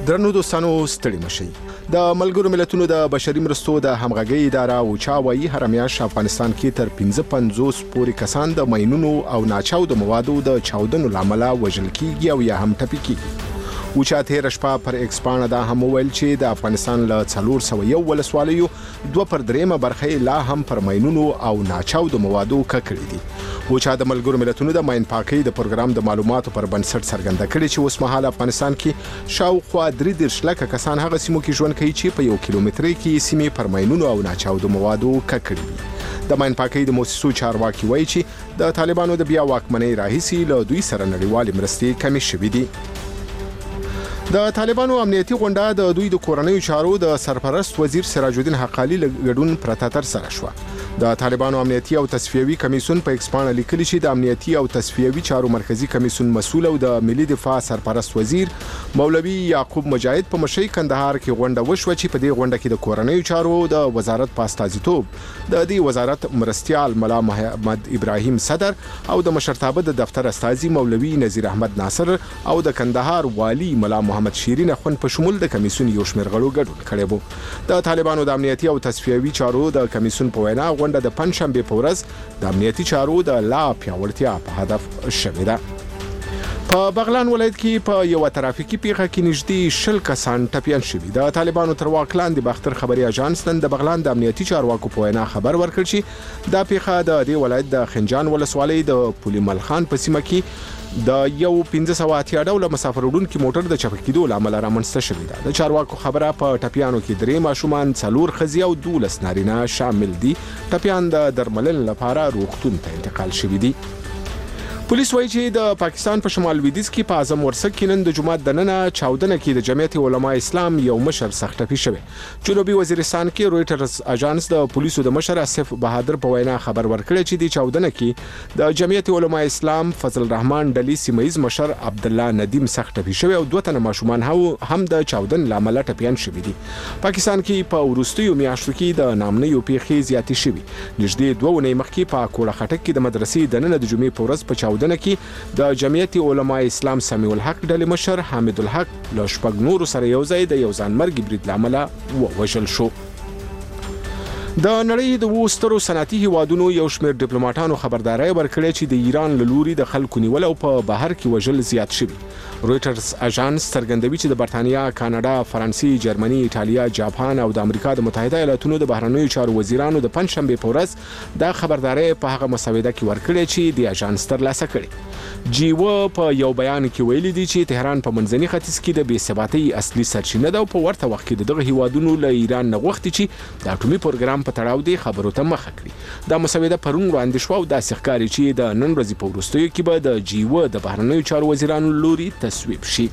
درنو دوستانو ستړي مشئ. د ملګرو ملتونو د بشري مرستو د همغږي اداره اوچا وايي هر میاشت افغانستان کې تر 55 پورې کسان د ماینونو او ناچاودو موادو د چاودنو لامل وژل کیږي او یا هم ټپي کیږي. اوچا تیر شپه پر ایکس باندې دا هم ویل چې د افغانستان له 401 ولسوالیو 2/3 برخه لا هم پر ماینونو او ناچاودو موادو ککړې دي. اوچا د ملګرو ملتونو د ماین پاکۍ د پروګرام د معلوماتو پر بنسټ څرګنده کړې چې اوس مهال افغانستان کې شاوخوا 3 لکه کسان هغه سیمو کې ژوند کوي چې په 1 کیلومتر کې سیمې پر ماینونو او ناچاودو موادو ککړې دي. د ماین پاکۍ د مؤسسو چارواکي وایي چې د طالبانو د بیا واکمنۍ راهیسي له دوی سره نړیوالې مرستې کمې شوې دي. د طالبانو امنیتي غونډه د دوی د کورنیو چارو د سرپرست وزیر سراج الدین حقانی ګډون پرته تر سره شو. د طالبانو امنیتي او تصفیوي کمیسیون په ایکسپان لیکلي چې د امنیتي او تصفیوي چارو مرکزی کمیسیون مسؤل او د ملي دفاع سرپرست وزیر مولوی یعقوب مجاهد په مشي کندهار کې غونډه وشو چې په دې غونډه کې د کورنیو چارو د وزارت په استازیتوب د دې وزارت مرستيال ملا محمد ابراهیم صدر او د مشرتابه د دفتر استازي مولوی نذیر احمد ناصر او د کندهار والی ملا محمد شیرین اخوند په شمول د کمیسیون یو شمېر غړو ګډون کړی وو. د طالبانو د امنیتي او تصفیوي چارو د کمیسیون په وینا غونډه د پنځشنبه په ورځ د امنیتي چارو د لا پیاوړتیا په هدف شوې ده. په بغلان ولایت کې په یو ترافیکي پیښه کې نږدې 20 کسان ټپیان شوي. د طالبانو تر واک لاندې باختر خبري اژانس نن د بغلان د امنیتي چارواکو په وینا خبر ورکړ چې دا پیښه د دې ولایت د خنجان ولسوالۍ د پولي ملخان په سیمه کې د یو 1580 ډول مسافر وړونکي موټر د چپکیدو لامل رامنځته شوې ده. د چارواکو خبره په ټپیانو کې 3 ماشومان 4 ښځې او 12 نارینه شامل دي. ټپیان د درملنې لپاره روغتون ته انتقال شوي دي. پولیس وایي چې د پاکستان په شمال لویدیځ کې په اعظم ورسک کې نن د جمعې د ننه چاودنه کې د جمعیت علماء اسلام یو مشر سخت ټپي شوی. جنوبي وزیرستان کې رويټرز اژانس د پولیسو د مشر اسف بهادر په وینا خبر ورکړی چې د چاودنه کې د جمعیت علماء اسلام فضل الرحمن ډلی سیمایز مشر عبد الله ندیم سخت ټپي شوی او 2 تنه ماشومان هم د چاودن لامل ټپيان شوي دي. پاکستان کې په وروستیو میاشتو کې د نامنیو پیښې زیاتې شوي. نږدې 2 ونې مخکې په کوړه خټک کې د مدرسې د ننه د جمعې په ورځ په دنه کې د جمعیت علماء اسلام سمیع الحق ډلې مشر حامد الحق له شپږ نورو سره یو ځای د یو ځانمرګي برید لامل ووژل شو. د نړۍ د وسترو صنعتي هیوادونو یو شمېر ډیپلوماټانو خبرداري ورکړې چې د ایران له لوري د خلکو نیول او په بهر کې وژل زیات شوي. رويټرز اژانس څرګندوي چې د برتانیا، کاناډا، فرانسې، جرمني، ایټالیا، جاپان او د امریکا د متحده ایالاتونو د بهرنیو چارو وزیرانو د پنځشنبه په ورځ دا خبرداري په هغه مسوده کې ورکړې چې د اژانس ترلاسه کړي. جیو په یو بیان کې ویلي دي چې تهران په منځني ختیځ کې د بې ثباتۍ اصلي سرچینه ده او په ورته وخت کې دغه هیوادونو له ایران نه غوښتي چې د اټومي پروګرام په تړاو دي خبرو ته مخه کړي. دا مسوده پرون وړاندې شو او دا ښکاري چې د نن ورځې په وروستیو کې به د جیو د بهرنیو چارو وزیرانو لوري تصویب شي.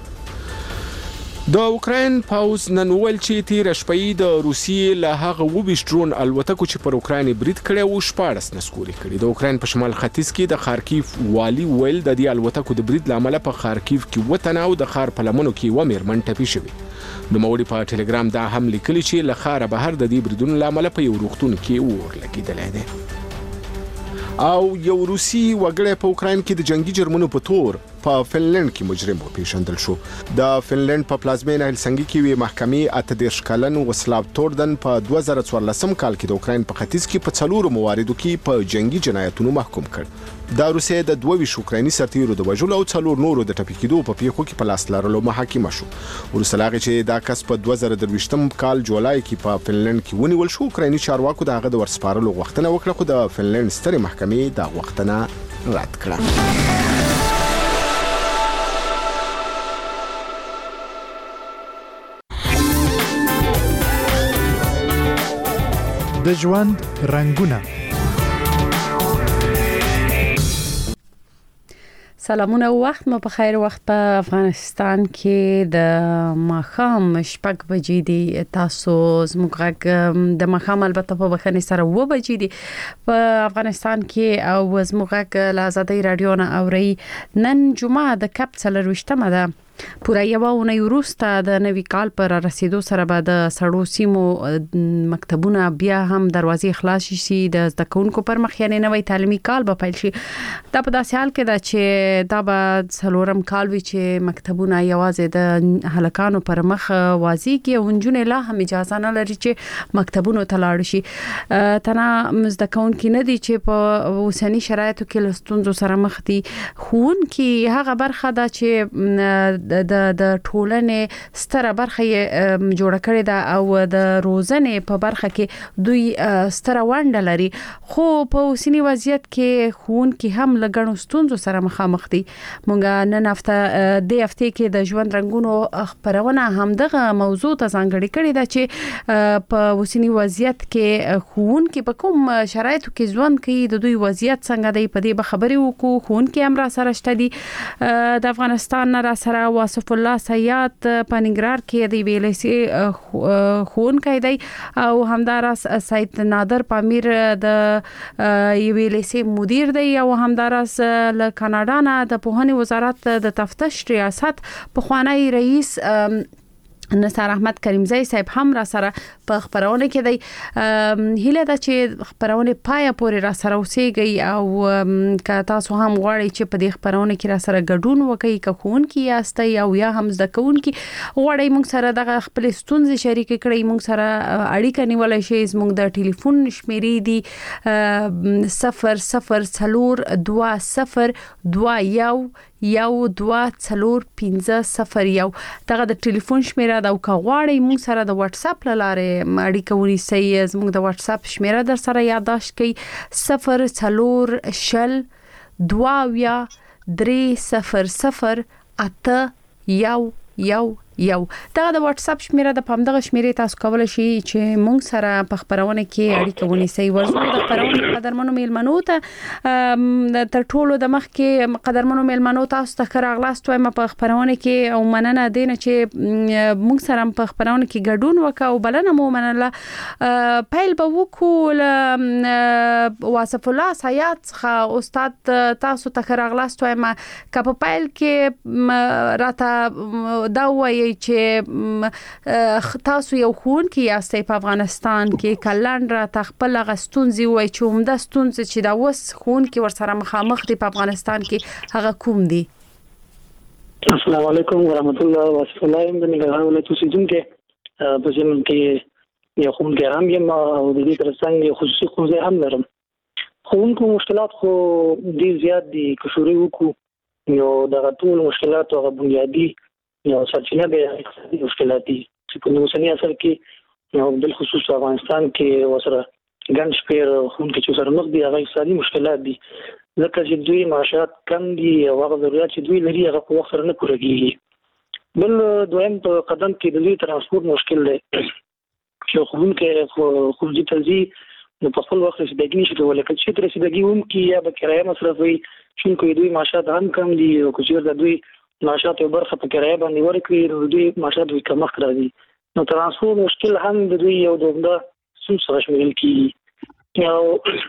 د اوکراین پاوز نن ویل چې تیر شپې د روسیې له هغه 22 ډرون الوتکو چې پر اوکراین برید کړي او 14 نسکوري کړي. د اوکراین په شمال ختیځ کې د خارکیف والی ویل د دې الوتکو د برید لامل په خارکیف کې وطن او د خار په لمنو کې و میرمن ټپي شوی. نو موري په ټلګرام دا هم لیکلي چې له خار بهر د دې بریدونو لامل په یو روغتون کې اور لګیدل دي. او یو روسي وګړی په اوکراین کې د جنگي جرمونو په تور په فنلند کې مجرم وپیژندل شو. د فنلند په پلازمینه هلسنګي کې وی محکمې 18 کلن وسلاو توردن په 2014 کال کې د اوکراین په ختیځ کې په 4 مواردو کې په جنگي جنایتونو محکوم کړ. دا روسیه د 22 اوکرایني سرتیرو د وژلو او 4 نورو د ټپي کېدو په پیښو کې په لاس لرلو محاکمه شو. وروسته لاغې چې دا کس په 2023 کال جولای کې په فنلند کې ونیول شو، اوکرایني چارواکو د هغه د ورسپارلو غوښتنه وکړه خو د فنلند سترې محکمې دا غوښتنه رد کړه. د ژوند رنگونه. سلامونه، وخت مو په خیر. وخت په افغانستان کې د ماښام 6 بجې دي. تاسو زموږ د ماښام البته په بخنه سره 2 بجې دي په افغانستان کې او زموږ له آزادۍ رادیو نه اوري. نن جمعه د کپ 24مه ده پورا یو ونه وروسته د نوي کال پر رسیدو سره به د سړو سیمو مکتبونه بیا هم دروازې خلاص شي د زده کوونکو پر مخ یعنی نوې تعلیمي کال به پیل شي. دا په داسې حال کې ده چې دا به څلورم کال وي چې مکتبونه یوازې د هلکانو پر مخ وازيږي او نجونې لا هم اجازه نه لري چې مکتبونو ته لاړ شي. تنه زده کوونکي نه دي چې په اوسنی شرایطو کې لستونزو سره مخ دي. ښوونکي هغه برخه ده چې د ټولنې ستره برخه یې جوړ کړې ده او د روزنې په برخه کې دوی ستره ونډه لري. خو په اوسنی وضعیت کې ښوونکي هم لګڼو ستونزو سره مخامخ دي. مونږ نن هفته کې د ژوند رنگونو خبرونه هم دغه موضوع ته ځانګړې کړې ده چې په اوسنی وضعیت کې ښوونکي په کوم شرایطو کې ژوند کوي، د دوی وضعیت څنګه دی، په دې خبرې وکړو. ښوونکي هم را سره شته دي. د افغانستان نه را سره واصف الله سیاد په ننګرهار کې دی ویلې ښوونکی دی او همداراز سید نادر پامیر د ویلې مدیر دی او همداراز له کاناډا نه د پوهنې وزارت د تفتیش ریاست پخوانی رئیس نثار احمد کریمزی صاحب هم را سره په خبرونه کې دی. هیله ده چې خبرونه پای پورې را سره اوسېږي او که تاسو هم غواړئ چې په دې خبرونه کې را سره ګډون وکړئ، که ښوونکي یاستئ او یا هم زده کوونکي غواړئ موږ سره دغه خپل ستونزې شریک کړئ، موږ سره اړیکه نیولای شئ. زموږ د ټلیفون شمیرې دي 00202021 دغه د ټلیفون شمیره دا او غواړئ موږ سره د واتس اپ لاره اړیکه ونیسئ. زموږ د واتس اپ شمیره در سره یادداشت کړئ 0020300811. دا د واتس اپ شمیره د پام دغه شمیره تاسو کولای شئ چې مونږ سره په خبرونه کې اړیکه ونیسئ. ورزو د خبرونه قدرمنو میلمنو ته تر ټولو د مخ کې قدرمنو میلمنو تاسو ته راغلاست وایم په خبرونه کې او مننه دینه چې مونږ سره په خبرونه کې ګډون وکاو او بلنه مو منله. پیل به وکول واصف الله سیاد څخه استاد تاسو ته راغلاست وایم که په پیل کې راته دا وایي چې تاسو یو ښوونکی یاستئ په افغانستان کې، کلن را تخپل غستونزي وای چې عمده ستونزې چې دا وس ښوونکی ورسره مخامخ دي په افغانستان کې هغه کوم دي؟ السلام علیکم ورحمت الله وبرکاته. د ننګرهار ولایت اوسیدونکو په ځینو کې یو ښوونکی هم یم او د دې ترڅنګ یو خصوصي ښوونځی هم لرم. ښوونکو مشکلات خو ډېر زیات دي. که شروع وکړو نو دغه ټول مشکلات او بنیادي یو سرچینه به اقتصادي مشکلات دي چې په اوسني عصر کې یو بل خصوص په افغانستان کې وسره ګڼ شمېر ښوونکي چې سره مخ دي هغه اقتصادي مشکلات دي، ځکه چې دوی معاشات کم دي او هغه ضرورت چې دوی لري هغه په وخت سره نه پوره کیږي. بل دویم په قدم کې د دوی ترانسپورت مشکل دی چې ښوونکي ښوونځي ته ځي نو په خپل وخت رسیدګي نشي کولی، که چې رسیدګي هم کې یا به کرایه مصرف وي چونکې دوی معاشات هم کم دي او که چېرته دوی معاشات یو برخه په کرایه باندې ورکړي نو دوی معاشات دوی کمښت راځي. نو ترانسپورت مشکل هم د دوی یو د عمده ستونزو سره شمیرل کېږي. او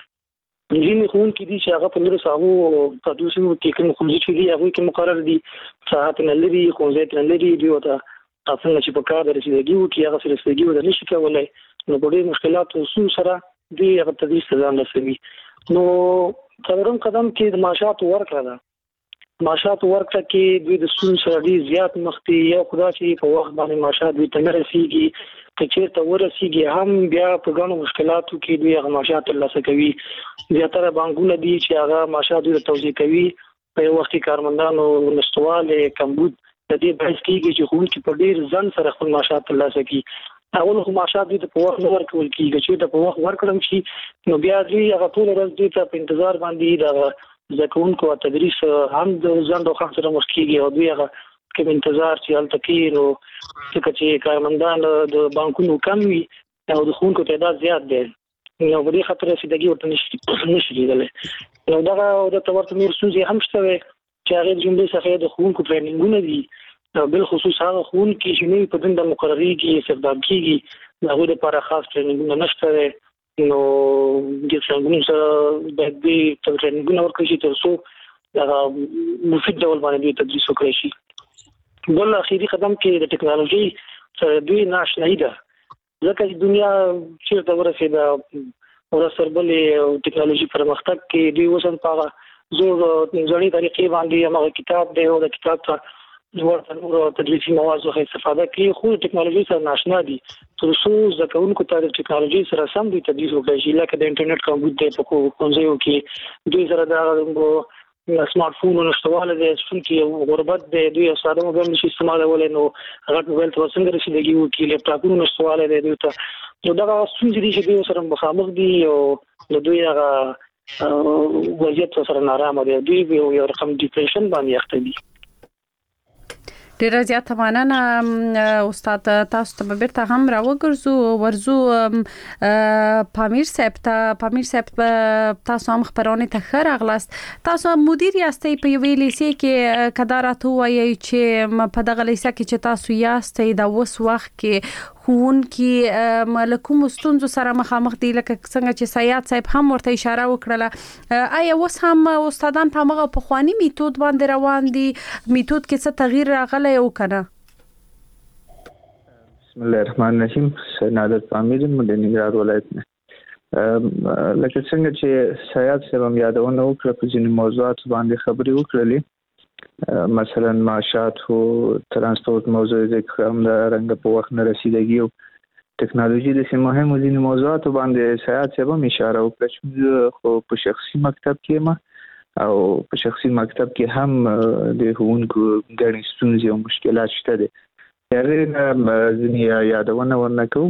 ځینې ښوونکي دي چې هغه په لرې ساحو په دوی سیمو کې کوم ښوونځي چې دي هغوی کې مقرر دي، ساحات نه لري، ښوونځي نه لري، دوی ورته څنګه چې په کار د رسیدګي وکړي هغه رسیدګي ورته نشي کولی. نو په ډېر مشکلاتو سره دوی هغه تدریس ته ځان رسوي. نو څلورم قدم کې د معاشاتو ورکړه ده. معاشات ورکړه کې دوی د ستونزو سره ډېر زیات مخ دي. یو خدا چې په وخت باندې معاشات دوی ته نه رسیږي، که چېرته ورسیږي هم بیا په ګڼو مشکلاتو کې دوی هغه معاشات ترلاسه کوي. زیاتره بانکونه دي چې هغه معاشات دوی ته توزیع کوي. په یو وخت کې کارمندانو نشتوالی کمبود د دې باعث کېږي چې ښوونکي په ډېر ځنډ سره خپل معاشات ترلاسه کړي. اول خو معاشات دوی ته په وخت نه ورکول کېږي، چې د په وخت ورکړم شي نو بیا دوی هغه ټول ورځ دوی ته په انتظار باندې د زده کوونکو تدریس هم د ځنډ او خنډ سره مخ کېږي او دوی هغه کوم انتظار چې هلته کوي نو ځکه چې کارمندان د بانکونو کم وي او د ښوونکو تعداد زیات دی نو په دې خاطر رسیدګي ورته نشي کېدلی. نو دغه درته ورته نور ستونزې هم شته وی چې هغې د جملې څخه د ښوونکو ټریننګونه دي، بالخصوص هغه ښوونکي چې نوي په دنده مقرریږي استخدام کېږي د هغوی لپاره خاص ټریننګونه نشته دی. نو د څنګه سره د دې ټریننګونه ورکړي چې تر څو مفید ډول باندې تدریس وکړي شي. بل اخیری قدم کې د ټکنالوژي سره دوی ناشنایی ده ځکه چې دنیا چیرته ورسېده ورسربلې ټکنالوژي پرمختګ کې دوی وسن په زور ځاني طریقې باندې هغه کتاب دی او د کتاب ته ورته نور تدریسي مواد څخه استفاده کوي خو ټکنالوژي سره ناشنا دي تر څو ځکهونکو ته د ټکنالوژي سره سم دي تدریس وکړي لکه د انټرنیټ کمبود دی په کومځایو کې دوی سره د سمارټ فونونو نشټواله دي چې غربت دی دوی ساده موبایل نشي استعمالولای نو هغه موبایل ته څنګه رسیدګي وکړي لپټاپونو نشټواله دي دوی ته نو دا څنګه دي چې دوی سره مخامخ دي او دوی هغه وضعیت سره نارامه دي دوی یو رقم ډیپریشن باندې اخته دي ډیره زیاته مننه استاد تاسو ته بیرته هم ورزو پامیر صاحب تاسو هم خبرونه ته خیر اغلاست تاسو مدیر یاستئ په ویلې لیسې کې کدارات وایي چې په دغه لیسې کې چې تاسو یاستئ د وس وخت کې خون کې ملکوم ستونزو سره مخامخ دي لکه څنګه چې سیاد صاحب هم ورته اشاره وکړه آیا وس هم استادان په هغه پخوانی میتود باندې روان دي میتود کې څه تغییر راغلی او کنه بسم الله الرحمن الرحیم سنادت پامیر مدنیګراد ولایت نه لکه څنګه چې سیاد صاحب هم یادونه وکړه په ځینې موضوعات باندې خبرې وکړلې مثلا معاشات او ترانسپورت موضوع ذکر هم د رنګ په وخت نه رسیدګي او ټکنالوژي د مهمو ځینې موضوعات باندې سیاد صاحب هم اشاره وکړه چې خو په شخصي مکتب کې ما او په شخصي مکتب کې هم د هونکو ګڼې ستونزې او مشکلات شته دي هغه ځینې یادونه ورنکو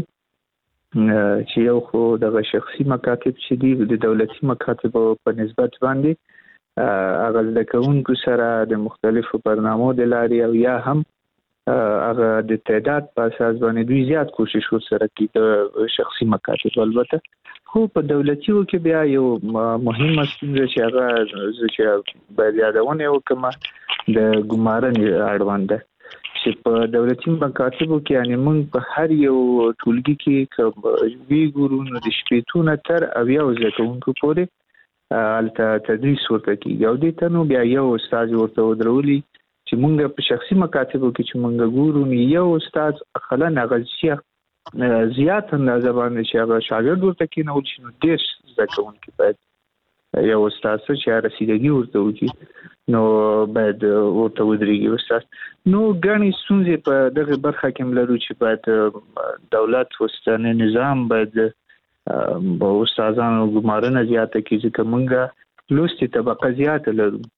چې یو خو د شخصي مکاتب چې دي د دولتي مکاتب په نسبت باندې هغه د کوونکو سره د مختلفو برنامو د لاري او یا هم هغه د تعداد په اساس باندې دوی زیات کوشش وسره کوي د شخصي مکاتب البته خو په دولتي کې بیا یو مهمه ستونزه چې هغه باید یادونه وکړم د ګمارنې اړوند چې په دولتي مکاتبو کې یعنی موږ په هر یو ټولګي کې وی ګورو نو د شپېتونه تر اویا ځکهونکو پورې البته تدریس ورته کیږي او د تنو بیا یو استاد ورته ودرولي چې مونږ په شخصي مکاتبو کې چې مونږ ګورو نو یو استاد خلن غلشي زیات اندازه باندې چې هغه شاګرد ورته کینول شي نو ډېر ځکهونکو باید یو استاد چې رسیدګي ورته وکړي نو باید ورته ودرېږي استاد نو ګڼې ستونزې په دغه برخه کې ملرو چې باید دولت وستانه نظام باید به استادانو ګمارنه زیاته کیږي چې موږ لوستي طبقه زیاته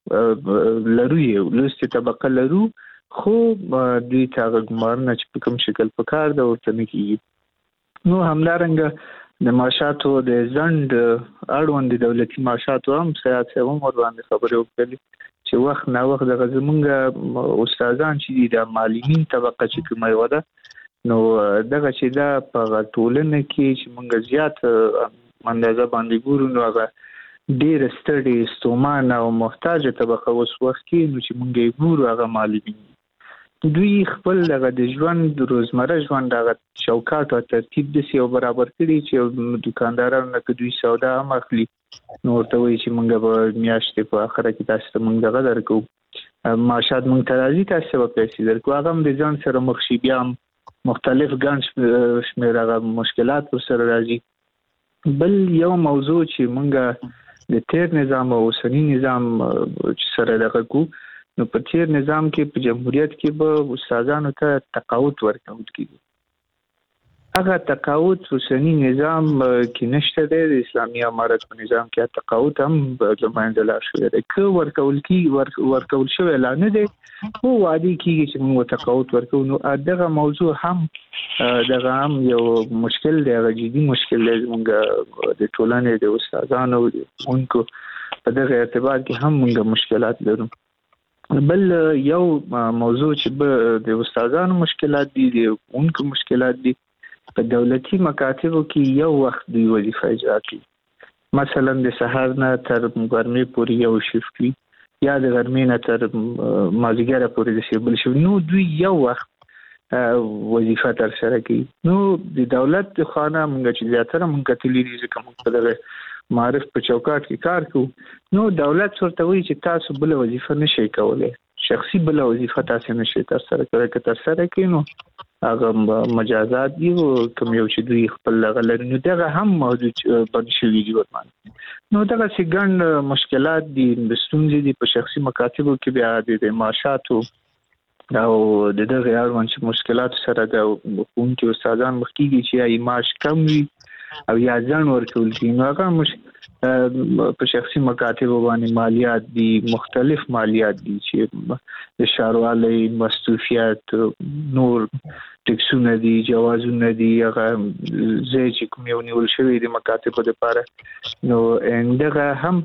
لرو لوستي طبقه لرو خو دوی ته ګمارنه چې په کوم شکل په کار ده ورته نه کیږي نو همدارنګه د معاشاتو د ځند اړوند دولتي معاشاتو هم سیاست هم ور باندې خبرې وکړي چې وخت نه وخت دغه زمونږ استادان چې د معلمین طبقه چې کومه وده نو دغه چې دا په ټولنه کې چې موږ زیات اندازه باندې ګورو نو هغه ډېر ستړي ستومان او محتاج طبقه اوس وخت کې نو چې موږ ګورو هغه معلمین دوی خپل دغه د ژوند روزمره ژوند دغه شوکات او ترتیب د سیو برابر کړي چې دکاندارانو کې دوی سودا هم اخلي نو ورته وایي چې موږ به میاشتې په اخره کې تاسو ته موږ دغه درکو معاشات موږ ته راځي تاسو به پیسې درکو هغه هم د ځان سره مخ شي بیا مختلف ګڼ شمېر هغه مشکلات ورسره راځي بل یو موضوع چې موږ د تیر نظام او اوسنی نظام سره دغه کو نو په تیر نظام کې په جمهوریت کې به استادانو ته تقاعد ورکول کېږي هغه تقاعد اوسنی نظام کې نشته د اسلامي امارت په نظام کې تقاعد هم زمانه لا شوی دی که ورکول شوی لا نه دی خو وادي کېږي چې موږ تقاعد ورکو نو دغه موضوع هم دغه هم یو مشکل دی هغه جدي مشکل دی موږ د ټولنې د استادانو اونکو په دغه اعتبار کې هم موږ مشکلات لرو بل یو موضوع چې د استادانو مشکلات دي د اونکو مشکلات دي په دولتي مکاتبو کې یو وخت دی وظیفه اجرا کوي مثلا د سحر نه تر ګرمۍ پورې یو شیفت وي یا د ګرمۍ نه تر مازیګر پورې د شیبل شو نو دوی یو وخت وظیفه تر سره کوي نو د دولت خانه موږ چې زیاتره موږ کتلی دي چې کوم په دغه معرف په چوکاټ کې کار کوو نو دولت ورته وایي چې تاسو بل وظیفه نشئ کولای شخصي بل وظیفه تاسو نشئ تر سره کړئ که تر سره کینو هغه مجازات دي او کوم یو چې دوی خپل غلري نو دغه هم موجود بن شوی دي ورته نو دغه څنګه مشکلات دي د ستونزې دي په شخصي مکاتبو کې بیا د معاشاتو او د دغه اړوند چې مشکلات سره د حکومت استادان مخکېږي چې ای معاش کم وي او یا ځان ورکول کیږي نو هغه په شخصي مکاتبو باندې مالیات دي مختلف مالیات دي چې د ښاروالۍ مصرفیات نور ټکسونه دي جوازونه دي هغه زه چې کوم یو نیول شوی د مکاتبو لپاره نو دغه هم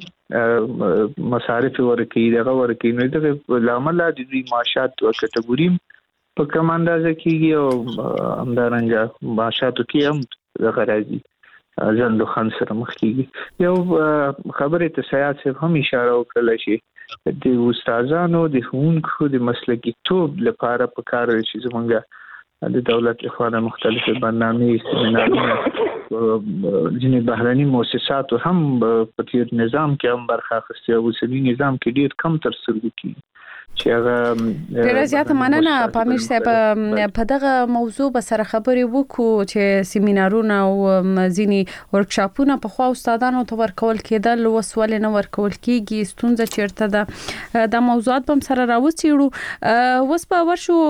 مصارف ورکړي دغه ورکړي نو دغه لامل د دوی معاشات او کټګوري په کوم اندازه کېږي او همدارنګه معاشاتو کې هم دغه راځي ځندو خان سره مخ کېږي یو خبرې ته سیاست هم اشاره وکړه چې د استادانو د ښوونکو د مسلکي توب لپاره پکار دی چې زمونږ د دولت لخوا مختلف برنامې سیمینارونه ځینې بهرني مؤسساتو هم په تیر نظام کې هم برخه اخیستې او اوسني نظام کې ډېر کم ترسره کیږي چې هغه ډیره زیاته مننه پامیر صاحب په دغه موضوع به سره خبرې وکړو چې سیمینارونه او ځینی ورکشاپونه په خوا استادانو ته ورکول کېدل وسول نه ورکول کیږي ستونزه چیرته ده د موضوعات په سره راوڅېړو وس په ورشو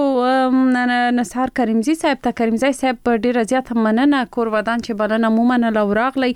نصار کریمزی صاحب ته کریمزی صاحب ډیره زیاته مننه کور ودان چې بلنه مومنه لوراغلی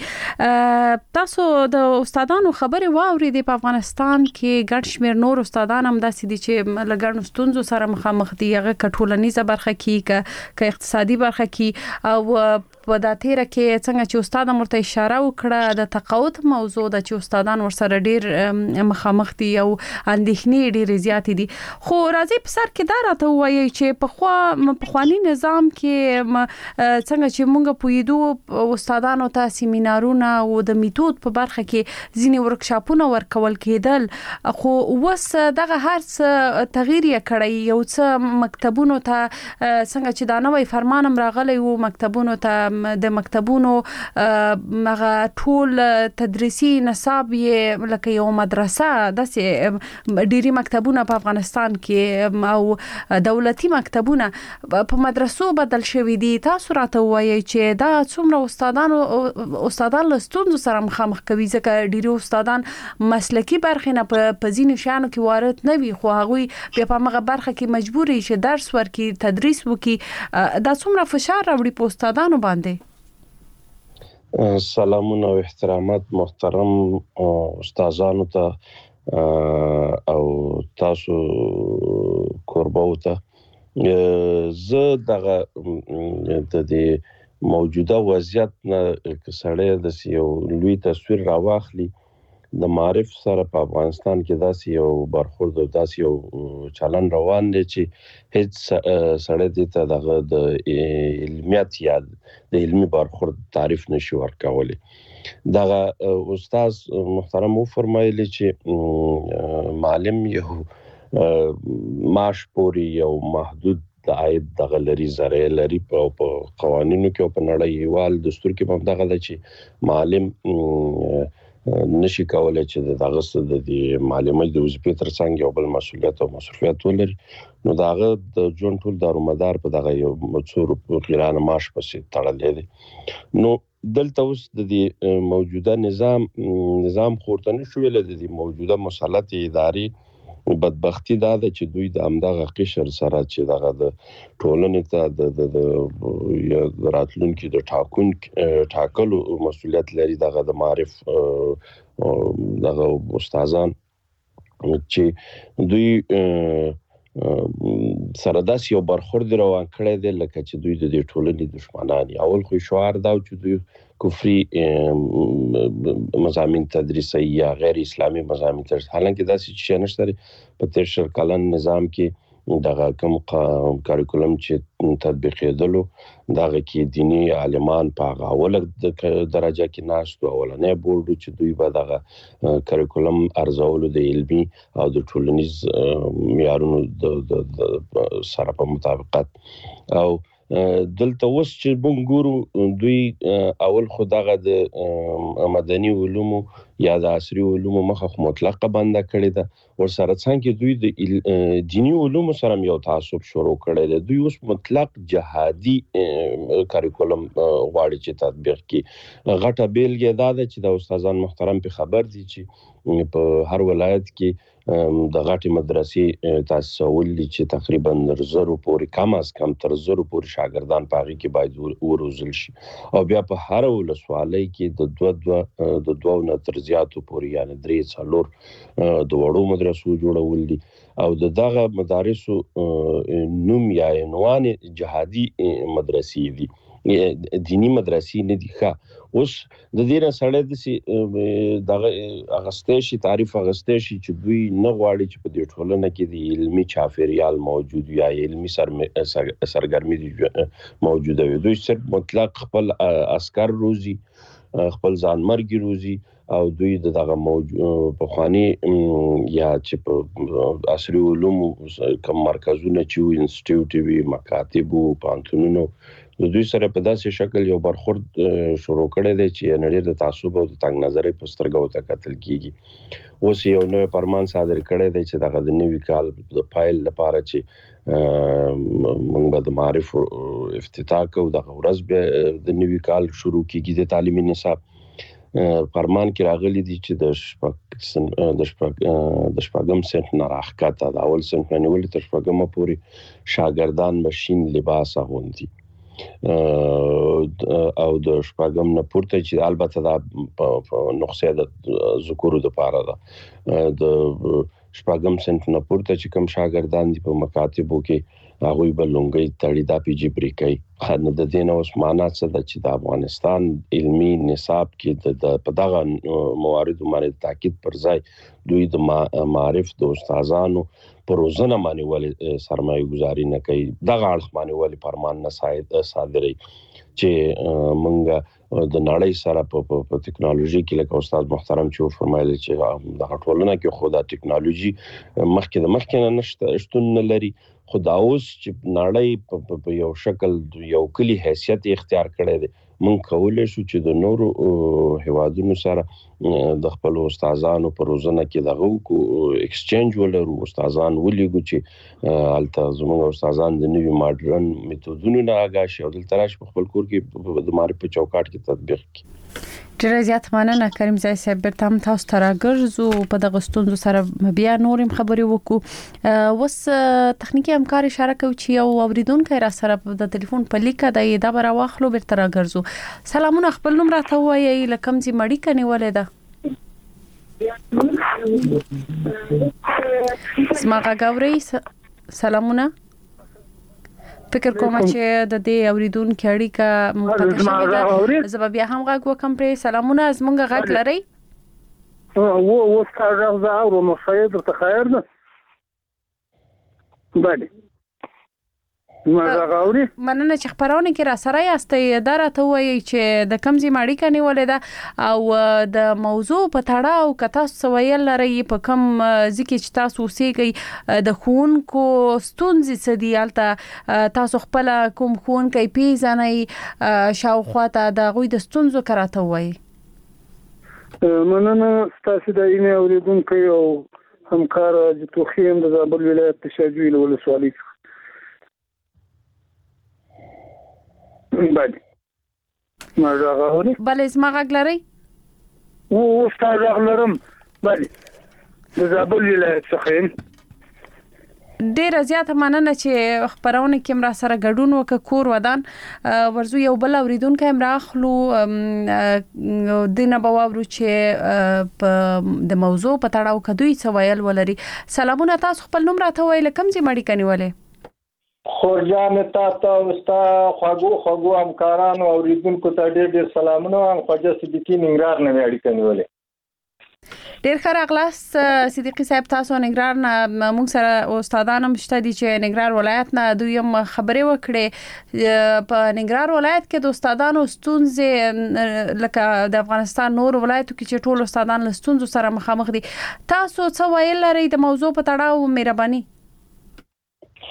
تاسو د استادانو خبرې واورېدې په افغانستان کې ګڼ شمېر نور استادان هم داسې دي چې لګړنو ستونزو سره مخامخ دي هغه کټولنیزه برخه کې که اقتصادي برخه کې او په دا تیره کې څنګه چې استاد مرته اشاره وکړه د تقاعد موضوع د چې استادان ورسره ډیر مخامخ دي او اندېښنې ډیر زیات دي خو راځي په سر کې دا راته وایي چې په خواني نظام کې څنګه چې مونږ پویدو استادانو ته سیمینارونه او د میتود په برخه کې ځینې ورکشاپونه ورکول کېدل خو وس دغه هر څه تغییر یې کړی یو څه مکتبونو ته څنګه چې دا نوې فرمان هم راغلی وو مکتبونو ته د مکتبونو هغه ټول تدریسي نصاب یې لکه یو مدرسه داسې ډيري مکتبونه په افغانستان کې او دولتي مکتبونه په مدرسو بدل شوي دي تاسو راته وایي چې دا څومره استادان له ستونزو سره مخامخ کوي ځکه ډيري استادان مسلکي برخې نه په ځینو شیانو کې وارد نه وي خو هغوی بیا په هغه برخه کې مجبوري چې درس ورکړي تدریس وکړي دا څومره فشار راوړي په استادانو باندې سلامونه او احترامات محترم استادانو ته او تاسو قرباو ته زه دغه د موجوده وضعیت نه کسړې د یو لوی تصویر راواخلي د معرف سره په افغانستان کې داسې یو برخورد او داسې یو چلن روان دی چې هیڅ سړی دې ته دغه د علمیت یا د علمي برخورد تعریف نشي ورکولی دغه استاد محترم فرمایلی چې معلم یو معاش پورې یو محدود د عاید دغه لري ذره لري په قوانینو کې او په نړیوال دستور کې هم دغه چې معلم نشي کولای چې دغه د معلومات د وظیفې ترڅنګ یو بل مسؤلیت او مصرفیت ولري نو دغه د ژوند ټول دارومدار په دغه یو مڅور په غیرانه معاش پسې تړلې دي نو دلته اوس د موجوده نظام خورته نشو ویل د موجوده مسلط اداري بدبختی دا ده چې دوی د همدغه قشر سره چې دغه د ټولنې ته د راتلونکي د ټاکلو مسؤلیت لري دغه د معرف دغه استادان چې دوی سره داسې یو برخورد روان کړی دی لکه چې دوی د ټولنې دشمنان اول خو شعار دا چې دوی کفري مضامین تدریسي یا غیر اسلامي مضامین تدریس حالانکه داسې چې نشته په تیر شل کلن نظام کې دغه کوم کاریکولم چې تطبیقېدلو دغه کې دینی عالمان په اوله درجه کې ناشته اولنې بورډ چې دوی به دغه کاریکولم ارزولو د علمي او د ټولنیز معیارونو د سره په مطابقت او دلته اوس چې موږ ګورو دوی اول خو دغه د مدني علومو یا د عصري علومو مخه مطلقه بنده کړې ده. ورسره څنګه دوی د دینی علومو سره یو تعصب شروع کړی دی. دوی اوس مطلق جهادي کاریکولم غواړي چې تطبیق کړي. غټه بیلګه دا ده چې د استادان محترم په خبر دي چې په هر ولایت کې د غټي مدرسې تاسول دي چې تقریبا 100 پورې کم از کم تر 100 پورې شاګردان پاغي کې باید وروزل شي او بیا په هر ولسوالۍ کې د دوه نه تر زیاتو پورې یعنی 3-4 د وړو مدرسو جوړول دي او دغه مدارسو نوم یا عنوان جهادي مدرسې دي، دینی مدرسې نه دي. ښه اوس د دې نه سړی داسې دغه اغستې شي تعریف اغستې شي چې دوی نه غواړي چې په دې ټولنه کې د علمي چاپیریال موجود یا علمي سرګرمي موجوده وي. دوی صرف مطلق خپل عسكر روزي، خپل ځانمرګي روزي او دوی دغه پخوانی یا چې په عصري علومو کوم مرکزونه چې انسټیټیوټ وي، مکاتب او پانتونونو د دوی سره په داسې شکل یو برخورد شروع کړی دی چې نړۍ د تعصب او د تنګ نظرۍ په سترګو ته کتل کیږي. اوس یو نوی فرمان صادر کړی دی چې دغه د نوي کال د پایل لپاره چې موږ به د معارف افتتاح کوو، دغه ورځ به د نوي کال شروع کیږي د تعلیمي نصاب. فرمان کې راغلي دي چې د شپږم صنف نه راښکته د اول صنف نه نیولې تر شپږمه پورې شاګردان به شین لباس اغوندي او د شپږم نه پورته چې البته دا په نقصې د ذکورو دپاره ده. د شپږم صنف نه پورته چې کوم شاګردان دي په مکاتبو کې هغوی به لونګۍ تړي، دا پې جبري کوي. نو د دې نه اوس معنا څه ده چې د افغانستان علمي نصاب کې په دغه مواردو باندې تاکید پر ځای دوی د معارف د استادانو پر روزنه باندې ولې سرمایه گذاري نه کوي، دغه اړخ باندې ولې فرمان نه صادروي چې موږ د نړۍ سره په ټکنالوژي کې لکه استاد محترم چې فرمایلی چې د ټولنه کې خو دا ټکنالوژي مخکې نه نشته شتون نه لري، خو دا اوس چې نړۍ په یو شکل یو کلی حیثیت اختیار کړی دی، موږ کولی شو چې د نورو هیوادونو سره د خپل استادانو په روزنه کې دغه ایکسچینج ولرو، استادان ولیږو چې هلته زموږ استادان د نوي ماډرن میتودونو نه آګاه شي او دلته راشي په خپل کور کې د معارف په چوکاټ کې تطبیق کړي. ډیره زیات مننه کریم ځای صاحب، بیرته هم تاسو ته راګرځو په دغه ستونزو سره بیا نور هم خبرې وکړو. اوس تخنیکی همکار اشاره کوي چې یو اوریدونکی را سره د ټلیفون په لیکه دی، دا به راواخلو بیرته راګرځو. سلامونه، خپل نوم راته ووایئ، له کوم ځای مړیکه نیولې ده؟ زما غږ اورئ؟ سلامونه، فکر کوم چې د دې اوریدونکو اړیکه مقطع شوې ده، زه به بیا هم غږ وکم پرې. سلامونه، زمونږ غږ لرئ؟ و ستاسو غږ اورم، خیر درته خیر ده؟ بله مننه چې خبرونه کې را سره یاستئ. دا راته وایي چې د کوم ځای اړیکه نیولې ده او د موضوع په تړاو که تاسو ویل لرئ په کوم ځای کې چې تاسو اوسېږئ د ښوونکو ستونزې څه دي، هلته تاسو خپل کوم ښوونکی پیژنئ شاوخوا ته د هغوی د ستونزو که راته ووایئ. مننه ستاسو د اینې اورېدونکی او همکار حاجي توخي یم د زابل ولایت د شاجوی له ولسوالۍ څخه. بله زما غږ لرئ؟ اوس تا غږ لرم، بله د زابل ولایت څخه یم. ډیره زیاته مننه چې خبرونه کې را سره ګډون وکړه. کور ودان ورزو یو بل اوریدونکو هم راخلو دینه به واورو چې د موضوع په تړاو کدوې څه ویل ولري. سلامونه، تاسو خپل نوم راته وایئ، کوم ځای مړیکه نیولې؟ خورجان تاسو وستا خواږو همکارانو او اوریدونکو ته ډېر سلامونه وایم. خواجه صدیقي ننګرهار نه اړیکه نیولې. ډیر ښه راغلاست صدیقي صاحب. تاسو ننګرهار نه، موږ سره استادان هم شته دي چې ننګرهار ولایت نه، دوی هم خبرې وکړې. په ننګرهار ولایت کې د استادانو ستونزې لکه د افغانستان نور ولایتو کې چې ټول استادان له ستونزو سره مخامخ دي، تاسو څه ویل لرئ د موضوع په تړاو؟ مهرباني.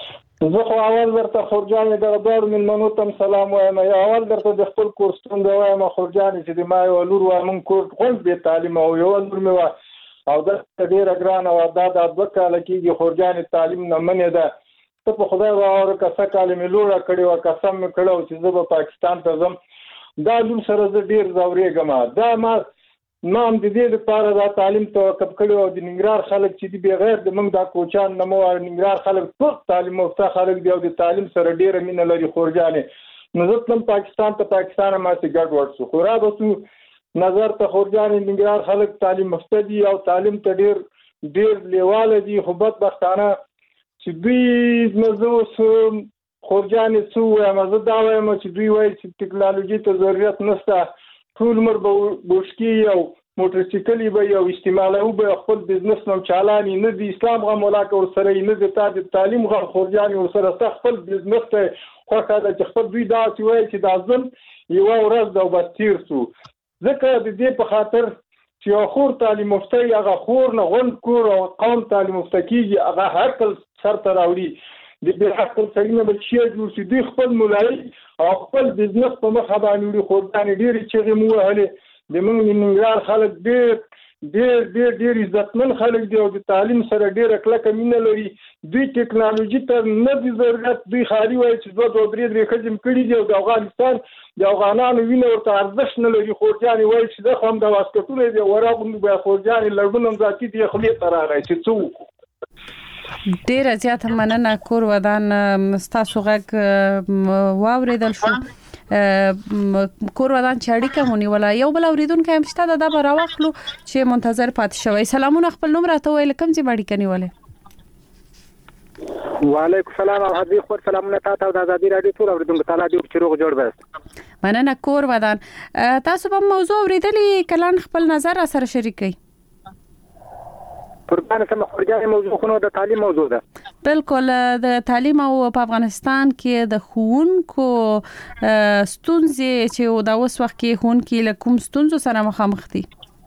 زه خو اول درته خورجانې دغه دوړ مېلمنو ته سلام وایم. اول درته د خپل کور ستونزه وایم خورجانې چې د ما یو لور وه موږ کور غونډ بې تعلیمه او یوه لور مې وه او دلته ډېره ګرانه وه. دا 2 کاله کېږي خورجانې تعلیم نه منې ده. ته په خدای باور که څه کاله مې لوړه کړې وه قسم مې کړی و چې زه به پاکستان ته ځم. دا لور سره زه ډېر ځورېږم. دا ما هم د دې لپاره دا تعلیم توقف کړی او د ننګرهار خلک چې دي بغیر د موږ دا کوچان نه مو ننګرهار خلک ټول تعلیم یافته خلک دي او د تعلیم سره ډېره مینه لري خورجانې. نو زه تلم پاکستان ته پاکستان هماسې ګډ وډ شو. خو رابطو نظر ته خورجانې ننګرهار خلک تعلیم یافته دي او تعلیم ته ډېر لیواله دي. خو بدبختانه چې دوی مزه اوس خورجانې څه ووایم زه دا وایم چې دوی وایي چې ټکنالوژي ته ضرورت نشته ټول عمر به بوشکي او موټرسایکل به او استعمالوي به خپل بزنس نو چالاني نه د اسلام غو ملاک ور سره نه د تعلیم غو خورجانې ور سره خپل بزنس ته خوښه ده چې خپل دوی دا چې وایي چې دا ځل یو ورځ دا بس تیر شو. ځکه د دې په خاطر چې یو خور تعلیم یافته هغه خور نه غون کور او قوم تعلیم یافته کیږي هغه هر کله سر ته راوړي. د بل حق سړي نه بچي جوړ شي دوی خپل مولای او خپل بزنس په مخه باندې وړي. خورجانې ډېرې چغې مو وهلې. د موږ ننګرهار خلک ډېر عزتمن خلک دي او د تعلیم سره ډېره کلکه مینه لري. دوی ټکنالوژي ته نه دي ضرورت. دوی خالي وایي چې 2-3 ښځې کړي دي او د افغانستان د افغانانو وینه ورته ارزښت نه لري. خورجانې وایي چې زه خو هم د واسکټونه دي ورغوندو به خورجانې لړډونه هم ذاتي دي خولې ته راغی چې څه وکړو. ډیره زیاته مننه کور ودان ستاسو غږ واوریدل شو. کور ودان چې اړیکه مونږ ولا یو بل اوریدونکو هم شته دا به راوخلو چې منتظر پاتې شوی. سلامونه خپل نوم راته ویل کوم چې باندې کنيواله. وعلیکم السلام او حضرت خور سلامونه تاسو او د ازادي رادیو ټول اوریدونکو تعالی دې چې روغ جوړ بس. مننه کور ودان. تاسو په موضوع اوریدلې کلان خپل نظر سره شریک کړئ. قربان سم خورجانې موضوع خو د تعلیم موضوع ده. بالکل د تعلیم او په افغانستان کې د ښوونکو ستونزې چې د اوس وخت کې ښوونکي له کوم ستونزو سره مخامخ دي.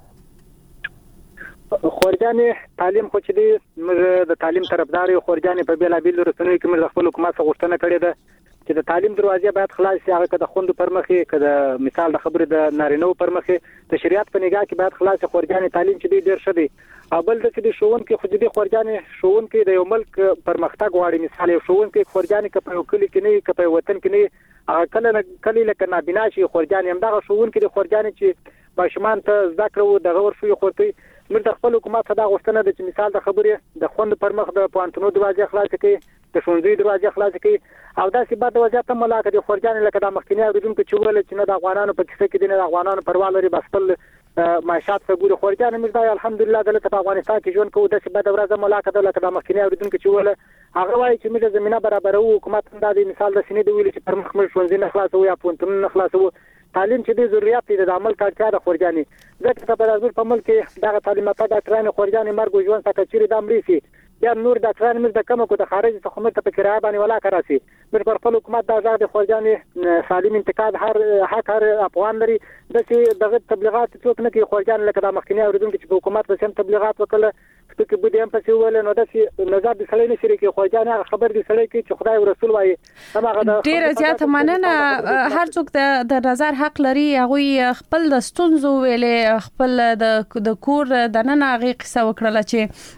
خورجانې تعلیم خو چې دی موږ د تعلیم طرفدار یو. خورجانې په بیلابیل رسنیو کې موږ خپل حکومت څخه غوښتنه کړې ده چې د تعلیم دروازې باید خلاص شي. هغه که د خوندو پر مخې که د مثال د خبرې د نارینه‌و پر مخې د شریعت په نگاه کې باید خلاص شي. خورجانې تعلیم چې دی ډېر ښه دی. او بل د چې ښوونکي خو دې خورجانې ښوونکي د یو ملک پرمختګ غواړي. مثال یو ښوونکي خورجانې که په یو کلي کې نه که په وطن کې نه هغه کله لکه نابینا شي خورجانې همدغه ښوونکي د خورجانې چې ماشومان ته زده کړه دغه ورشي خورتي. موږ د خپل حکومت څخه دا غوښتنه ده چې مثال د خبرې د خوند پر مخ د پوهنتونو دروازې خلاص کړي د ښوونځي دروازې خلاص کړي او داسې بعد وضعیت هم ملاقات دي. خورجانې لکه د مخکینی اوریدونکو چې ویل چې نه د افغانانو په کیسه کې دي نه د افغانانو پروا لري بس خپل معاشات څخه ګوري. خورجانې موږ دا الحمدلله دلته په افغانستان کې ژوند کوو. داسې بعد ورځ ملاقات لکه د مخکینی اوریدونکو چې ویل هغه وایي چې موږ زمينه برابرو. حکومت هم دا د مثال د سینې د ویل چې پر مخ موږ ښوونځي نه خلاصو یا پوهنتون نه خلاصو. تعلیم چې د ضرورت دی د عمل کارتیا د خورجانې ځکه په دغه په ملک کې دغه تعلیمات ډاکټرانو خورجانې مرګ ژوند څخه چیرې د امریکي یا نور ډاکټرانو موږ د کومه کو د خارج څخه موږ ته په کرایه باندې ولا کراسي. موږ پر خپل حکومت دا ځای د خورجانې سالم انتقاد هر افغان لري. دغه تبلیغات څوک نه کوي. خورجانې لکه د مخکنی اوریدونکو چې په حکومت په سم تبلیغات وکړه چې بده هم پسې ول نو داسې نظر د سړی نشي کې. خورجانې خبر دي سړی کې چې خدای او رسول وایي هغه ډیر زیات مننه. هر څوک د نظر حق لري. هغه خپل د ستونزو ویلې خپل د کور د نن هغه قصه وکړه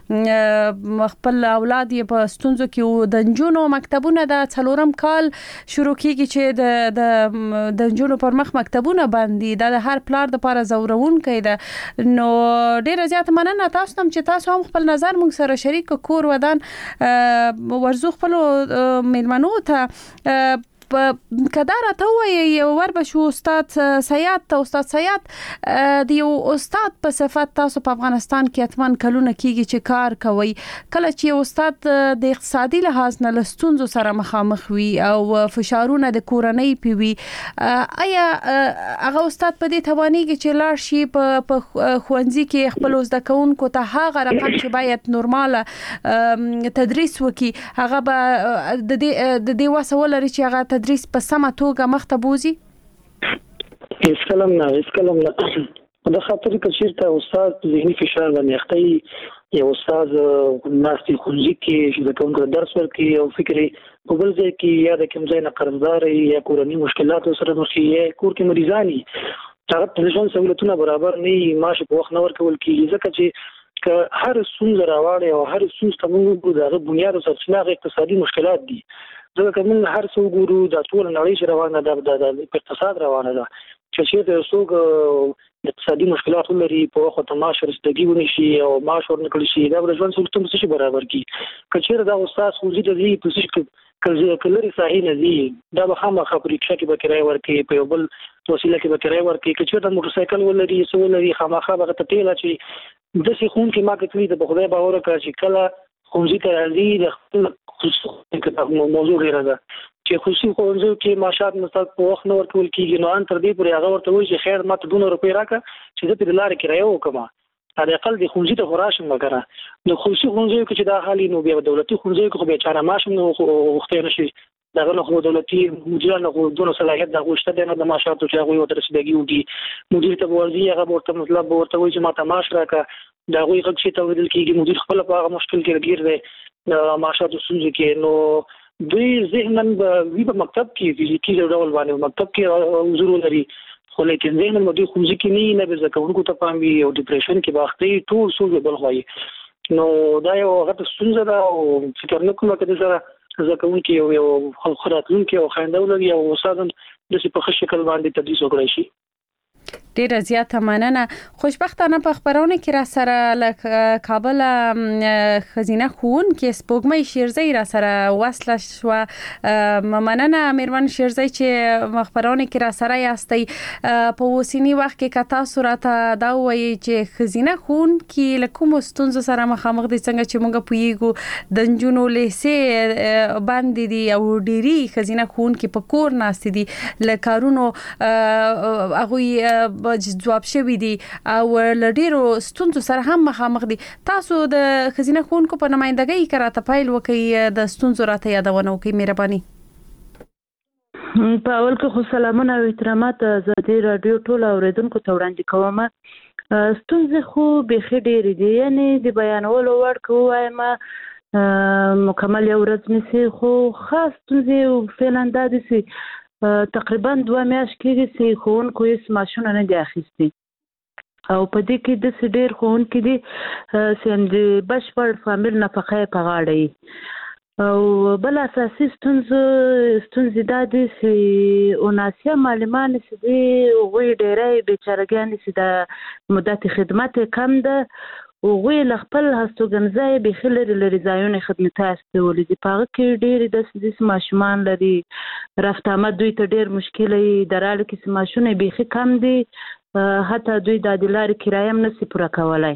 چې خپل اولاد یې په ستونزو کې د جنونو مکتبونه د 4م کال شروع کیږي چې د جنونو پر مخ مکتبونه باندې د هر پلار د لپاره زورون کړي. نو ډیر زیات مننه تاسو هم چې تاسو هم خپل نظر موږ سره شریک کور ودان ورزو خپل میلمنو ته کدار ته وي ور بشو استاد سیاد ته استاد سیاد دی استاد په صفات تاسو په افغانستان کې اتمن کلونه کیږي چې کار کوي. کله چې استاد د اقتصادي لحاظ نه لستونزو سره مخامخ وي او فشارونه د کورنۍ پیوي آیا هغه استاد په دې توانېږي چې لاړ شي په خوانځي کې خپل زده کوونکو ته هغه رقم چې باید نورماله تدریس وکي هغه به د دې وسول لري چې هغه تدریس په سمه توګه مخته بوزي؟ هیڅ کلم نه د خاطر کچیر ته استاد ذهني فشار باندې اخته یو استاد ناستي خونځي کې چې د کوم درس ورکي او فکري په بل ځای کې یا د کوم ځای نه قرضدار یا کورنۍ مشکلات سره مخ کې کور کې مریضانی هغه د ژوند سہولتونه برابر نه معاش په وخت نه ورکول کیږي ځکه چې هر ستونزه راوړي او هر ستونزه ته موږ د بنیاد او سرچینه اقتصادي مشکلات دي ځکه موږ هر څو ګورو د ټول نړۍ روانه ده د اقتصاد روانه ده چې د څوک اقتصادي مشکلات لري په وخت ته معاش رسیدګي ونشي او معاش ورنکړي شي دا د ژوند سہولتونه څه برابر کی کچېر دا استاد خو دې د پوزیشن کلري صحیح نه دي دا به خامخا پریکشا کې به کرای ورکي په بل وسیله کې به کرای ورکي کچېر د موټر سایکل ولري سو ولري خامخا به ته تیل اچي د سې خون کې ما کتلی د بخدای باور کړ چې کله خونځي ته راځي د خپل خصوصي موضوع غیره ده چې خصوصي خونځو کې معاشات مستقل په وخت نور کول کېږي نو ان تر دې پورې هغه ورته وایي چې خیر ما ته 200 روپۍ راکړه چې زه په لارې کې رايو کوم على الاقل د خونځي ته خوراشم وکړه نو خصوصي خونځو کې چې دا حالي نو بیا دولتي خونځو کې خو به چاره ماشم نو وخت نشي دغه نو دولتي مدیرانو خو دونه صلاحیت د غوښته نه د معاشاتو چې هغه ورته رسیدګي ودي مدیر ته ورځي هغه ورته مطلب ورته وایي چې ما ته معاش راکړه دا غوي غږ چې ته ودل کېږي مدیر خپل په هغه مشکل کې ګیر دی معاشاتو سوزي کې نو دوی ذهنن وی په مکتب کې فزیکی ډول باندې مکتب کې حضور لري خو لیکن ذهنن مدیر خو ځکه نه به ځکهونکو ته پام وي او ډیپریشن کې باختي ټول سوزي بل خوایي نو دا یو غټه ستونزه ده او فکر نه کوم چې سره ځکهونکو یو خلخراتونکو او خاندولري او استاد د څه په شکل باندې تدریس وکړي شي ډیره زیاته مننه خوشبختانه په خبرونه کې را سره ل کابل خزینه خون کې سپوږمۍ شیرزی را سره وصل شو مننه میرمن شیرزی چې خبرونه کې را سره یاستئ په وسینی وخت کې کتا صورت دا وایي چې خزینه خون کې لکه مستونز سره مخامخ دي څنګه چې موږ پویګو د جنونو لسه باندې دي او ډيري خزینه خون کې په کور ناست دي لکارونو هغه جواب شوی دي او لډیرو ستونزو سره هم مخامخ دي تاسو د خزینه خونکو په نمائندګۍ کې راته پایل وکي د ستونزو راته یادونه وکي مهرباني په اول کې خو سلامونه او احترامات زدي رادیو ټول اوریدونکو ته وړاندې کوم ستونزې خو به خډيري دي یعنی د بیانولو ورکو وایم مکمل یو ورځ نسی خو خاص ستونزې فعلا د دې تقریبا 2 میاشتې کېږي چې ښوونکو هیڅ معاشونه نه دي اخیستي او په دې کې داسې ډېر ښوونکي دي چې د بشپړ فامیل نفقه یې په غاړه وي او بل اساسي ستونزې دا دي چې اوناسیا معلمان چې دي هغوی ډېری بېچارهګانې چې د مدت خدمت کم ده هغوی له خپل هستوګنځای بیخي لرې ځایونه خدمت استولی دي په هغه کې ډېرې داسې ماشومان لري رفت آمد دوی ته ډېر مشکل وي د راله کې چې ماشونه بیخي کم دي حتی دوی د لارې کرایه هم نشي پوره کولی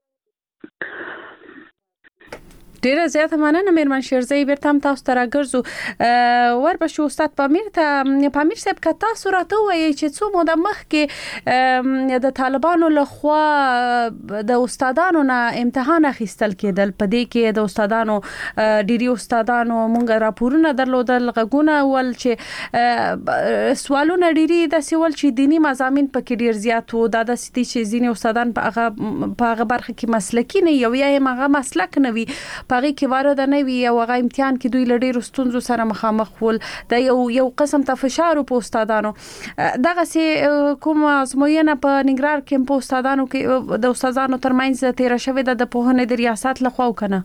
ډیره زیاته مننه میرمن شیرزی بیرته هم تاسو ته راګرځو وربشو استاد پامیر صاحب که تاسو راته وایي چې څو موده مخکې د طالبانو لخوا د استادانو نه امتحان اخیستل کېدل په دې کې د استادانو ډیری استادانو مونږ راپورونه درلودل غږونه ول چې سوالونه ډیری د سوال چې دینی مضامین پکې ډیر زیات وو دا د ستې چې ځینې استادان په هغه برخه کې مسلکی نه یو یا هغه مسلک نه وي پاره کې وارد نه وي او هغه امتحان کې دوی لړې رستونزو سره مخامخ ول د یو قسم ته فشار په استادانو دغه سي کوم ازموینه په نګران کې په استادانو کې د استادانو ترمنځ تیر شوی د پوهنې د ریاست لخوا وکنه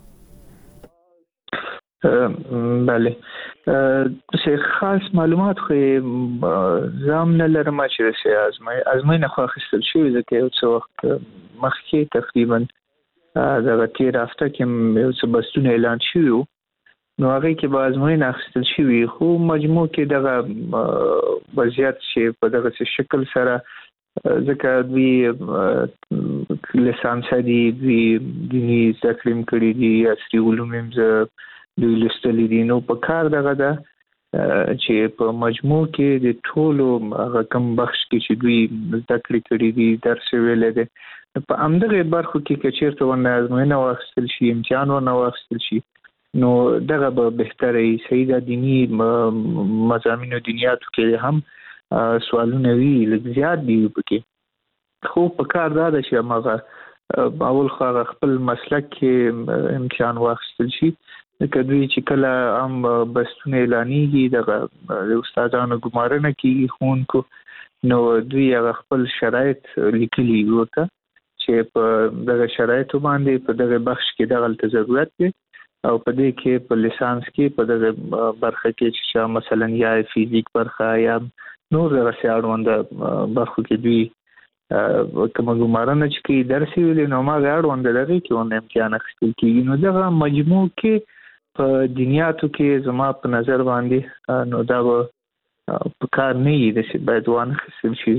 بله چې خاص معلومات خو زم نه لرم چې ازموینه خو اخیستل شوې ده کې څو وخت مخکې تقریبا دا تیر هفته کې یو څه بستونه اعلان شوی نو هغه کې به ازموینه اخیستل شوی خو مجموع کې دغه وضعیت چې په دغه شکل سره ځکه دوی لیسانس دي دوی دیني تکلیم کړي دي عصري علوم هم دوی لستلی دي نو په کار دغه ده چې په مجموع کې د ټولو هغه کم بخش کې چې دوی زده کړې کړي دي درس ویلې دي په همدغه برخو کې که چېرته ورنه ازموینه واخیستل شي امتحان ورنه واخیستل شي نو دغه به بهتره وي صحیح ده دیني مضامینو دینیاتو کې هم سوالونه وي لږ زیات دي پکې خو په کار دا ده چې هماغه اول خو خپل مسلک کې امتحان واخیستل شي کدوې چې کله هم بستونه اعلانېږي د استادانو ګمارنه کیږي خونکو نو دوی هغه خپل شرایط لیکلي ورته چې په دغه شرایطو باندې په دغه بخش کې دغه ضرورت دی او په دې کې په لیسانس کې په دغه برخه کې چې مثلا یا فزیک برخه یا نور دغه سیاړوند برخو کې دوی کوم ګمارنه چې درس ویل نو ما غاړوند دغه کې ون امتحان اخیستل کیږي نو دغه مجموع کې په دنیاتو کې زما په نظر باندې نو دا په کار نه یي د باید وانه خپل شي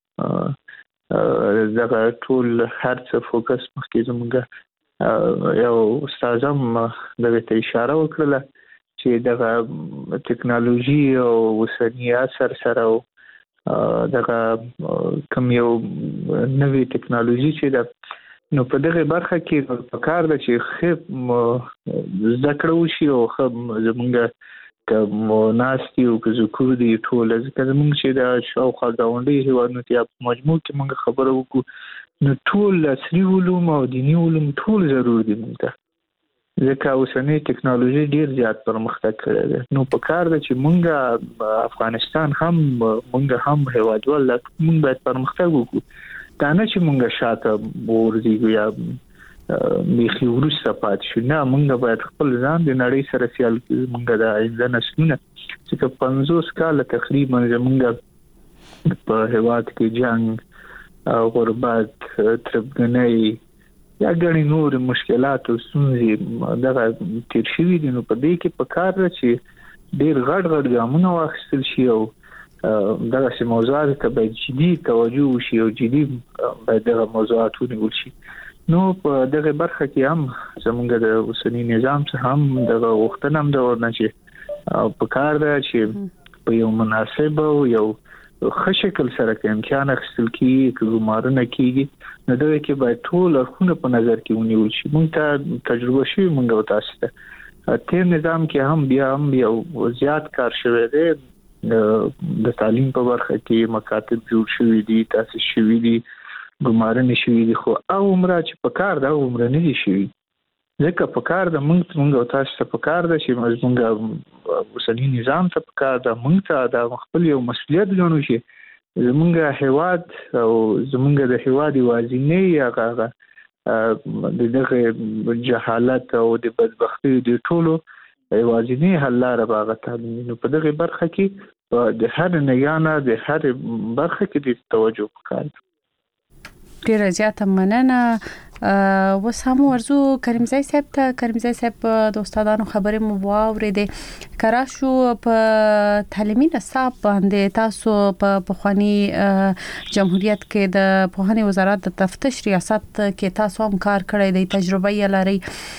ځکه دغه ټول هر څه فوکس مخکې زموږ یو استاد هم دغه ته اشاره وکړه چې دغه ټکنالوژي او وسنی اثر سره دغه کوم یو نوې ټکنالوژي چې د نو په دغه برخه کې په کار ده چې خې ذکر وشي او خې زمونږ که ناستی او که ذکر دی ټول ځکه زمونږ چې د شاوخوا ګاونډي هیوادونو ته په مجموع کې موږ خبره وکړو نو ټول عصري علوم او دینی علوم ټول ضروري دي موږ ته ځکه اوسنۍ ټکنالوژي ډیر زیات پرمختګ کړی دی نو په کار ده چې موږ افغانستان هم موږ هم هیوادوال موږ باید پرمختګ وکړو دا نه چې موږ شاته ورځو یا میخي ورسره پات شو نه موږ باید خپل ځان د نړۍ سره سیال موږ د آینده نسلونه چې 50 کال تقریبا موږ په هیواد کې جنگ غربت تربګنۍ یا غني نور مشکلات او ستونزې دغه تیر شوي دي نو په دې کې په کار ده چې ډیر غټ ګامونه واخیستل شي او دغه موضوعات ته باید جدي توجه وشي او جدي باید دغه موضوعات ونیول شي نو په دغه برخه کې هم زموږ د اوسنی نظام څخه هم دغه وختونه هم د ورنه چې په کار ده چې په یو مناسب او یو ښه شکل سره کې امتحان اخیستل کیږي که ګمارنه کیږي نو دغه کې باید ټول اړخونه په نظر کې ونیول شي موږ ته تجربه شوي موږ او تاسو ته تیر نظام کې هم بیا هم یو زیات کار شوی دی د تعلیم په برخه کې مکاتب جوړ شوي دي تاسیس شوي دي ګمارنه شوي دي خو او عمره چې په کار دا عمره نه دي شوي ځکه په کار د موږ او تاسو ته په کار ده چې موږ اوسنی نظام ته په کار ده موږ ته د خپل یو مسؤلیت ګڼو چې زموږ هیواد او زموږ د هیواد وازینې هغه دغه جهالت او د بدبختی د ټولو وازینې حل لاره باغ تعلیم نو په دغه برخه کې د هر نگانه د هر برخه کې د توجه وکړي ډیر زیاته مننه وسام ورزو کریمزای صاحب د استادانو خبرې مو واورېدې کراشو په تعلیمي نصاب باندې تاسو په بخوانی جمهوریت کې د پوهنې وزارت د تفتیش ریاست کې تاسو هم کار کړی دی تجربه یې لري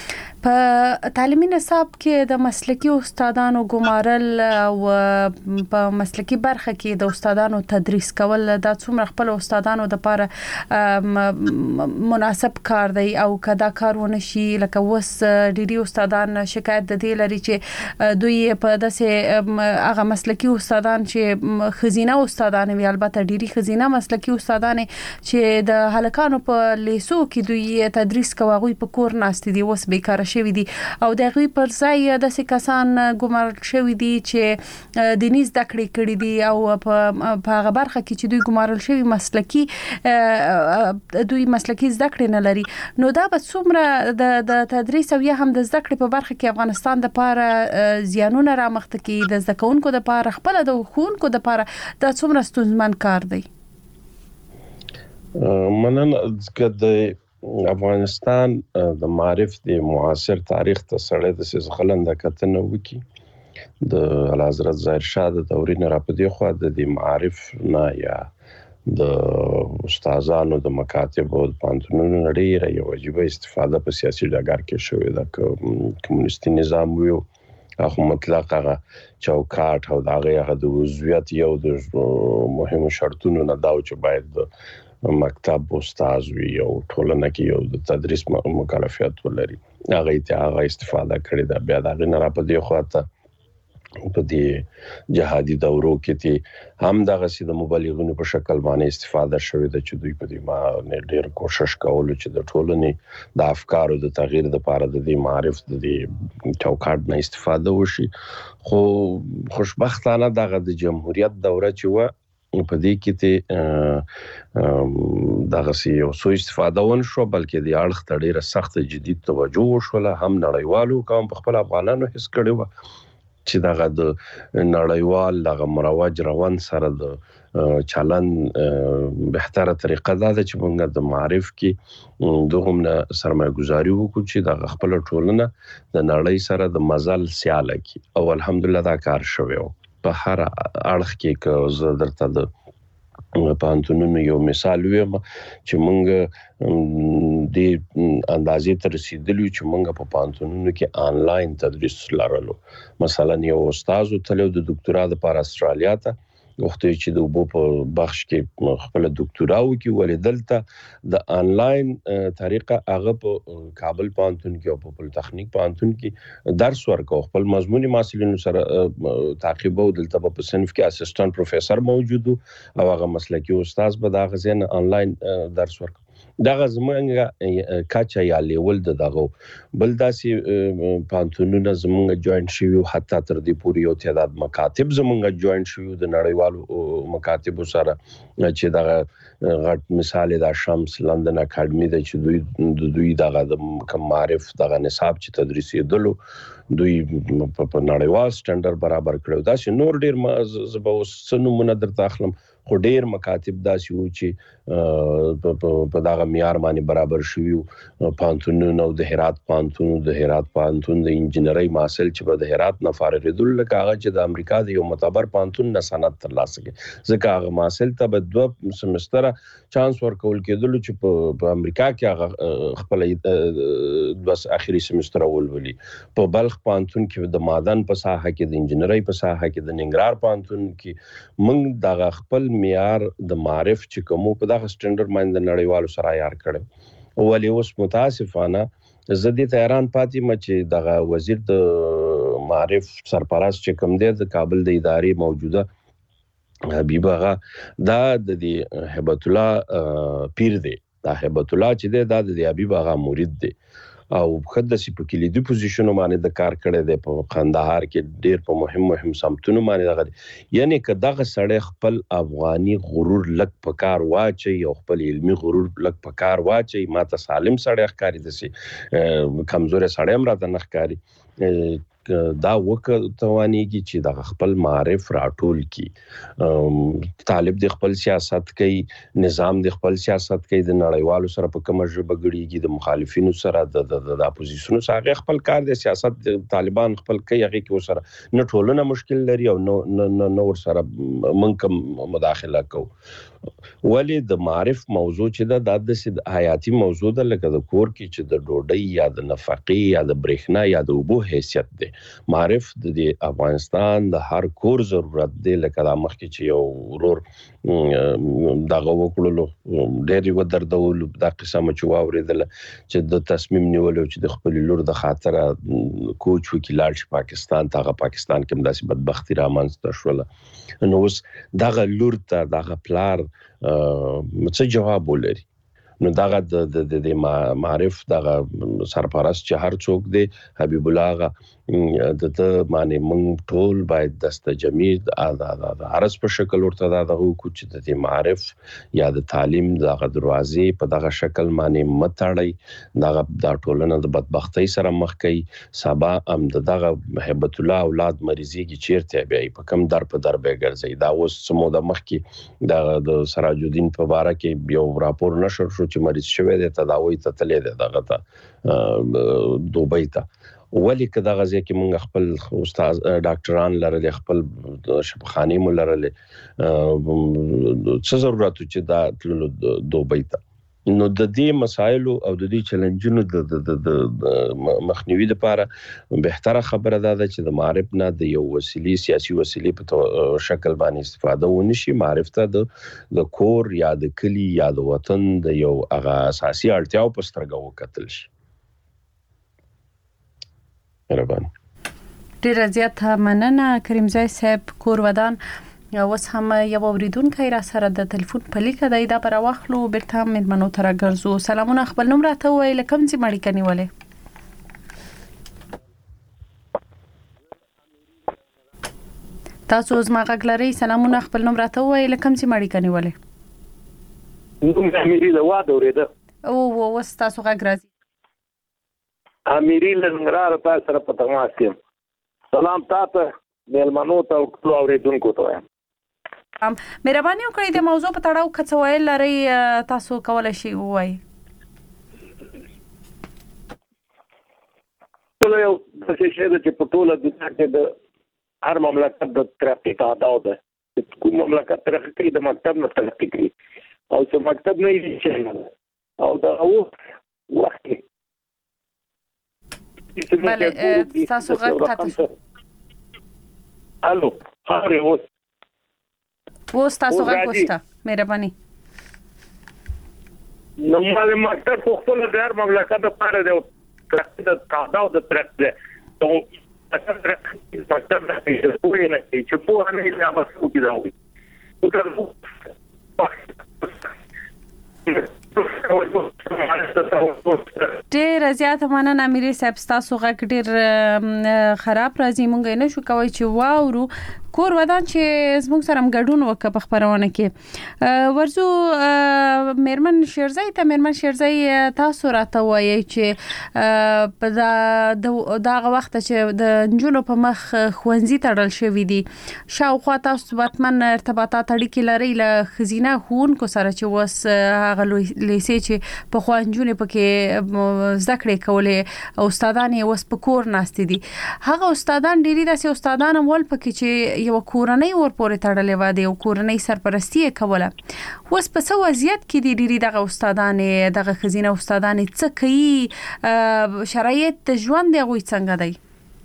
په تعلیمي نصاب کې د مسلکی استادانو ګمارل او په مسلکی برخه کې د استادانو تدریس کول دا څومره خپل استادانو د لپاره مناسب کار دی او کدا کار ونه شي لکه وس ډیری استادان شکایت د دې لري چې دوی په داسې هغه مسلکی استادان چې خزینه استادان وی البته ډیری خزینه مسلکی استادان چې د هلکانو په لیسو کې دوی تدریس کوي په کور ناستي دي وس بیکاره شوی دي او دغه پر ځای د کسان ګمارل شوی دي چې دیني زده کړې کړې دي او په هغه برخه کې چې دوی ګمارل شوی مسلکی زده کړې نه لري نو دا به څومره د تدریس او یا هم د زده کړې په برخه کې افغانستان د لپاره زیانونه رامخته کوي د زده کوونکو د لپاره خپل د خونکو د لپاره دا څومره ستونزمن کار دی مننه د افغانستان د معرف د معاصر تاریخ ته سره د سخلند کتنه وکي د حضرت ظاهر شاه د دورې نه راپدې خو د معرف نه یا د استادانو د مکاتب او د پانتونونو لري یو واجب استفاده په سیاسي ډګر کې شوې ده کمونیستي نظام ویو هغه مطلق هغه چوکاټ او دغه د عضویت یو د مهمو شرطونو نه داو چې باید مکتب استاد وي او ټولنه کې یو د تدریس مکلفیت ولري هغه ته هغه استفاده کړې ده بیا دا نه را پدې خواته په دې جهادي دورو کې ته هم دغه سي د مبلغونو په شکل باندې استفاده شوې ده چې دوی په دې ما ډېر کوشش کول چې د ټولنې د افکارو د تغییر لپاره د دې معرف د دې چوکاټ نه استفاده وشي. خو خوشبختانه دغه د جمهوریت دوره چې و په دې کې ته دغه سي یو سو استفاده ون شو، بلکې د اړخ ته ډیره سخت جدي توجه وشوله. هم نړیوالو کوم په خپل افغانانو هیڅ کړي و چې دغه د نړیوال دغه مروج روان سره د چلن بهتره طریقه ده چې موږ د معرف کې دغه سرمایه گذاري وکړو چې د خپل ټولنه د نړۍ سره د مزل سیاله کی، او الحمدلله دا کار شوی و. په هر اړخ کې که زه درته د پانتونونو یو مثال ویم چې مونږ د اندازې ته رسیدلو چې مونږ په پانتونونو کې آنلاین تدریس لرلو. مثلا یو استاد تلو د ډاکټرا لپاره استرالیا ته وخت چې د وبو په بخش کې خپل ډاکټرا وکي، ولې دلته د آنلاین طریقه هغه په کابل پانتون کې او په پولیټیکنیک پانتون کې درس ورکو، خپل مضموني محصلینو سره تعقیب او دلته په صنف کې اسسټنټ پروفیسور موجود او هغه مسلکي استاد به دا غزين آنلاین درس ورکو. دغه زمونږ کاچا یا لیول دغه بل داسې پانتونونه زمونږ جوائنټ شوی، حتی تر دې پورې یو تعداد مکاتب زمونږ جوائنټ شوی د نړیوالو مکاتب سره چې دغه غټ مثال د شمس لندن اکیډمي د چې دوی دغه د معرف دغه نصاب چې تدریسي دلو دوی په نړیوال سټانډرډ برابر کړو. دا چې نور ډیر زبو سنمونه درته اخلم، خو ډیر مکاتب داسې و چې په دغه معیار باندې برابر شوی. پانتونونو د هرات پانتون د انجینرۍ محصل چې په هرات نه فارغېدل لکه هغه چې د امریکا د یو معتبر پانتون نه سند ترلاسه کړي، ځکه هغه محصل ته به 2 سمستر چانس ورکول کېدل چې په امریکا کې هغه خپل 2 اخري سمستر ولولي. په بلخ پانتون کې د معدن په ساحه کې د انجینرۍ په ساحه کې د ننګرهار پانتون کې موږ دغه خپل معیار د معرف چې کوم په دغه سټانډرډ باندې نړیوالو سره عیار کړو. ولې اوس متاسفانه زدي تهران پاتې مچ دغه وزیر د معرف سرپرست چې کوم دی د کابل د ادارې موجوده حبیب آغا دا د هبت الله پیر دی. دا هبت الله چې دی دا د حبیب آغا مرید دی او خدای سي په کلیدي پوزیشن باندې د کار کړی دی په قندهار کې ډیر په مهم سمتونو باندې دغه یعنی که دغه سړی خپل افغاني غرور لک په کار واچي او خپل علمي غرور لک په کار واچي، ماته سالم سړی ښکاري دسي کمزوري سړی هم راته نه ښکاري. دا توانیږي چې د خپل معرف راټول کی، طالب د خپل سیاست کوي، نظام د خپل سیاست کوي، د نړیوالو سره په کومه ژبه غړيږي، د مخالفینو سره د اپوزیشنو سره خپل کار د سیاست طالبان خپل کوي، هغه کې سره نه ټولنه مشکل لري او نو ور سره منکم مداخله کو. ولی د معرف موضوع چې د حیاتي موضوع ده، لکه د کور کې چې د ډوډۍ یا د نفقې یا د برېښنا یا د اوبو حیثیت دی. معرف د افغانستان د هر کور ضرورت دی. لکه د مخکې چې یو ورور دغه وکړلو ډېر یو دردول د قسمه چې واورېدل چې د تصمیم نیولو چې د خپل لور د خاطره کوچ وکیلار شي پاکستان ته، هغه پاکستان کې داسې بدبختی رامنځته شوله. نو اوس دغه لور ته دغه پلار څه جواب ولري؟ نو دغه د معرف دغه سرپرست چې هر څوک دی حبیب الله د معنی مونږ ټول باید دستجمی د عرض په شکل ورته دغه کو چې د معرف یا د تعلیم دغه دروازې په دغه شکل معنی متړی دغه د ټولنه د بدبختی سره مخ کوي. سبا هم دغه هبت الله اولاد مریضي کې چیرته بیا په کم در په در به ګرځي. دا اوس سمو د مخ کې د سراج الدین په باره کې یو راپور نشر شو چې مریض شوی دی، تداوی ته تللی دی دغه ته دوبۍ ته. ولی که دغه ځای کې مونږ خپل استاد ډاکټران لرل، خپل شفاخانې مو لرل، څه ضرورت چې دا تللو دوبۍ ته. نو د دې مسایلو او د دې چیلنجونو د مخنیوي لپاره بهتره خبره ده چې د معرف نه د یو وسیلې سیاسي وسیلې په شکل باندې استفاده ونشي. معرف ته د کور یا د کلی یا د وطن د یو هغه اساسي اړتیاو په سترګه وکتل شي. ډیر زیات مننه کریمزای صاحب کور ودان اوس هم یو اوریدونکو را سره د ټلیفون په لیکه دی دا پر واخلو بیرته مېرمنو تر ګرځو. سلامونه، خپل نوم راته وایي لکم چې مړی کنيولې. تاسو زما غږ لرئ؟ سلامونه، خپل نوم راته وایي لکم چې مړی کنيولې. نوم اميري له واده اوریده او اوس تاسو غږ راځي. اميري لنګرار تاسو سره په تماس کې. سلام تاسو مېلمنو ته او ټول اوریدونکو ته وایم. مهرباني وکړئ د موضوع په تړاو څه ویل لرئ تاسو کولای شئ ووایئ. ټول یو څه شی چې په ټوله دنیا کې د هر مملکت د ترقی تعداد ده. کوم مملکت ترقی کوي د مکتب نه ترقی کوي او چې مکتب نه یې شي او دا وخت بله تاسو غږ قطع شو. الو هاري اوس تاسو غږ وسته مهرباني. نو مال مکتب خو خپل د هر مملکت لپاره د ترقی د تعداد د ترقی ته اثر ترقی مکتب نه کوي نه چې په نه یې اوسو کې دا وي. ډیر زیات مننه اميري صاحب تاسو غږ ډیر خراب راځي مونږ نه شو کوي چې واورو کور ودان چې زموږ سره ګډون وکړه په خبرونه کې ورزو مېرمن شیرزای تاسو راته وایي چې په دا وخت چې د نجونو په مخ خوندزي تړل شوې دي شاوخوا تاسو باتمن ارتباطات اړیکې لري له خزینه خونکو سره چې وس هغه لیسې چې په خوانجونه پکې ذکر کولې او استادان یې وس په کور ناشته دي هغه استادان ډیری داسې استادان ول پکې چې یو کورنۍ ورپورې تړلې و دي او کورنۍ سرپرستی کوله وس په څو وضعیت کې دي ډیری دغه استادان دغه خزینه استادان څه کوي شرایط د ژوند دی غوي څنګه دی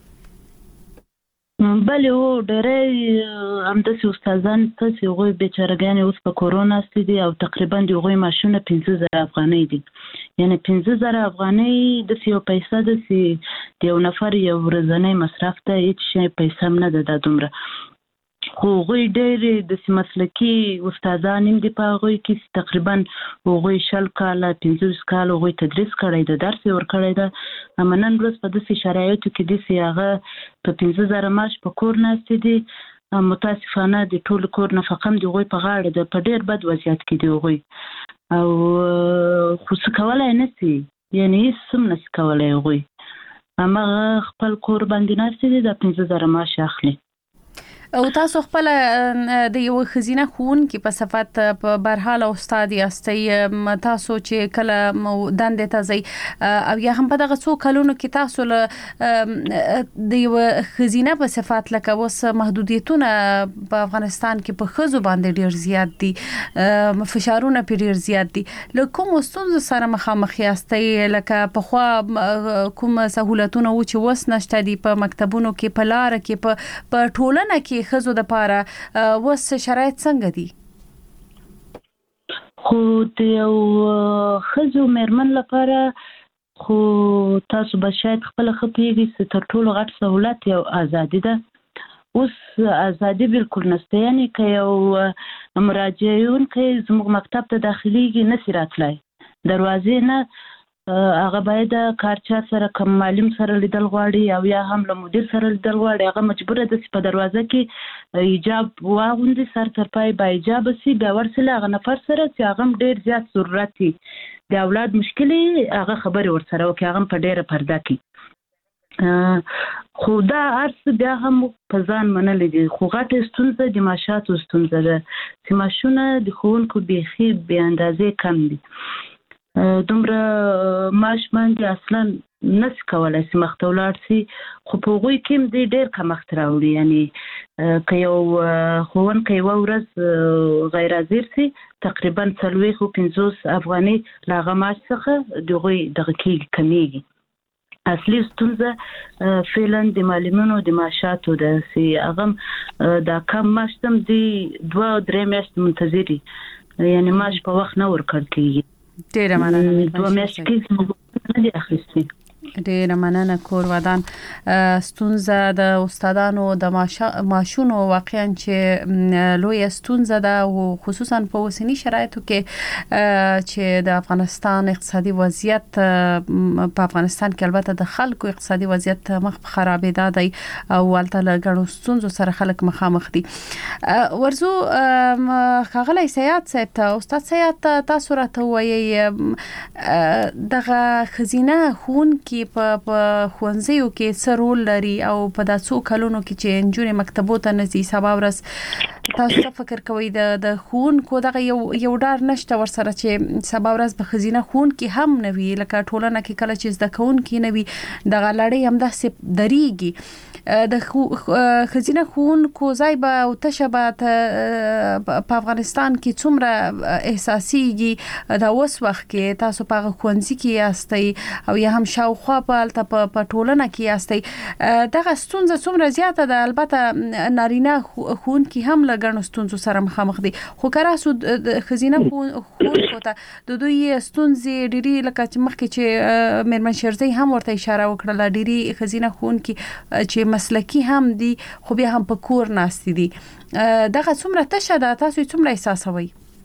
بله و ډېرې همداسې استادان تاسې هغوی بیچارهګانې اوس په کورونا ستې دي او تقریبا د هغوی معاشونه 15,000 افغانۍ دي یعنی 15,000 افغانۍ داسې یو پیسه داسې د یو نفر یو ورځنی مصرف ته هیڅ شی پیسه هم نه ده دا دومره خو هغوی ډېرې داسې مسلکي استادان هم دي په هغوی کې تقریبا هغوی 20 کاله 15 کاله هغوی تدریس کړی ده درس یې ورکړی ده اما نن ورځ په داسې شرایطو کې داسې هغه په 15,000 معاش په کور ناستې دي متاسفانه د ټول کور نفقه هم د هغوی په غاړه ده په ډېر بد وضعیت کې دي هغوی او خو څه کولی نه شي یعنې هېڅ هم نه شي کولی هغوی هماغه خپل کور باندې ناستې دي د 15,000 معاش اخلي او تاسو خپل د یو خزینه خون کې په صفت په برحال استاد یاستئ تاسو چې کله دندې ته ځي او یا هم په دغه څو کلونو کې تاسو له د یو خزینه په صفت لکه اوس محدودیتونه په افغانستان کې په خزو باندې ډیر زیات دي فشارونه په ډیر زیات دي له کوم ستونزو سره مخامخ یاستئ لکه په خوا کوم سہولتونه و چې وس نشته دي په مکتبونو کې په لار کې په ټولنه کې خزو د پاره وس شرایط څنګه دي خو د یو خزو مېرمن لپاره خو تاسو به شاید خپل خپېږي چې تر ټولو غټ سہولت یو ازادي ده اوس ازادي بالکل نشته یعنی که یو مراجعون کې زموږ مکتب ته داخليږي نشي راتلای دروازې نه هغه باید کارچا سره کوم معلم سره لیدل غواړي او یا هم له مدیر سره لیدل غواړي هغه مجبوره ده چې په دروازه کې حجاب واغوندي سر تر پای با حجاب سي بیا ورسله هغه نفر سره چې هغه ډیر زیات ضرورت دي د اولاد مشکلې هغه خبرې ورسره وکړي هغه په ډیره پرده کې خو دا ارس بیا هم په ځان منلې دي خو غټه ستونزه د معاشاتو ستونزه ده چې معاشونه د ښوونکو بیخي بې اندازې کم دي دومره معاش باندې اصلا نس کولای شي مخته ولاړ شي خو په هغوی کې هم دی ډېر کمښت راوړي یعنی که یو ښوونکی یوه ورځ غیر حاضر شي تقریبا 40-50 افغانۍ له هغه معاش څخه د هغوی دغه کېږي کمیږي اصلي ستونزه فعلا د معلمینو د معاشاتو ده چې هغه دا کم معاش هم دی 2-3 میاشتې منتظري یعنی معاش په وخت نه ورکړل کېږي ډیره مننه 2 میاشتې کې نه دي اخیستي ډېر مننه کور ودان. ستونزه د استادانو د معاشونو واقعا چې لوی ستونزه ده او خصوصا په اوسنی شرایطو کې چې د افغانستان اقتصادي وضعیت په افغانستان کې البته د خلکو اقتصادي وضعیت مخ په خرابېدا دی او ولته لګړو ستونزو سره خلک مخامخ دي. ورزو خغلی سیاحت صاحب ته استاد سیاحت تاسو راته وایي دغه خزینه خون کې په خوانزیو کې سرول لري او په داسو کلونو کې چې انجونې مکتبو ته نزي سبا ورځ تاسو فکر کوئ د خون کو دغه یو ډار نشته ورسره چې سبا ورځ په خزینه خون کې هم نوي لکه ټولنه کې کله چې زده کون کې نوي دغه لړۍ هم داسې دریږي د خزینه خون کو ځای به او تشبات په افغانستان کې څومره احساسيږي دا اوس وخت کې تاسو په خوانزي کې یاستئ او یا هم شاوخوا په ټولنه کې یاستئ دغه ستونزه څومره زیاته ده. البته نارینه خون کې هم لګڼو ستونزو سره مخامخ دي خو کراسو خزینه خون کوته د دوی ستونزې ډېری لکه چې مخکې چې مېرمن شیرزی هم ورته اشاره وکړه ډېری خزینه خون کې چې مسلکی هم دي خو بیا هم په کور ناست دي دغه څومره تشه ده تاسو څومره احساسوي؟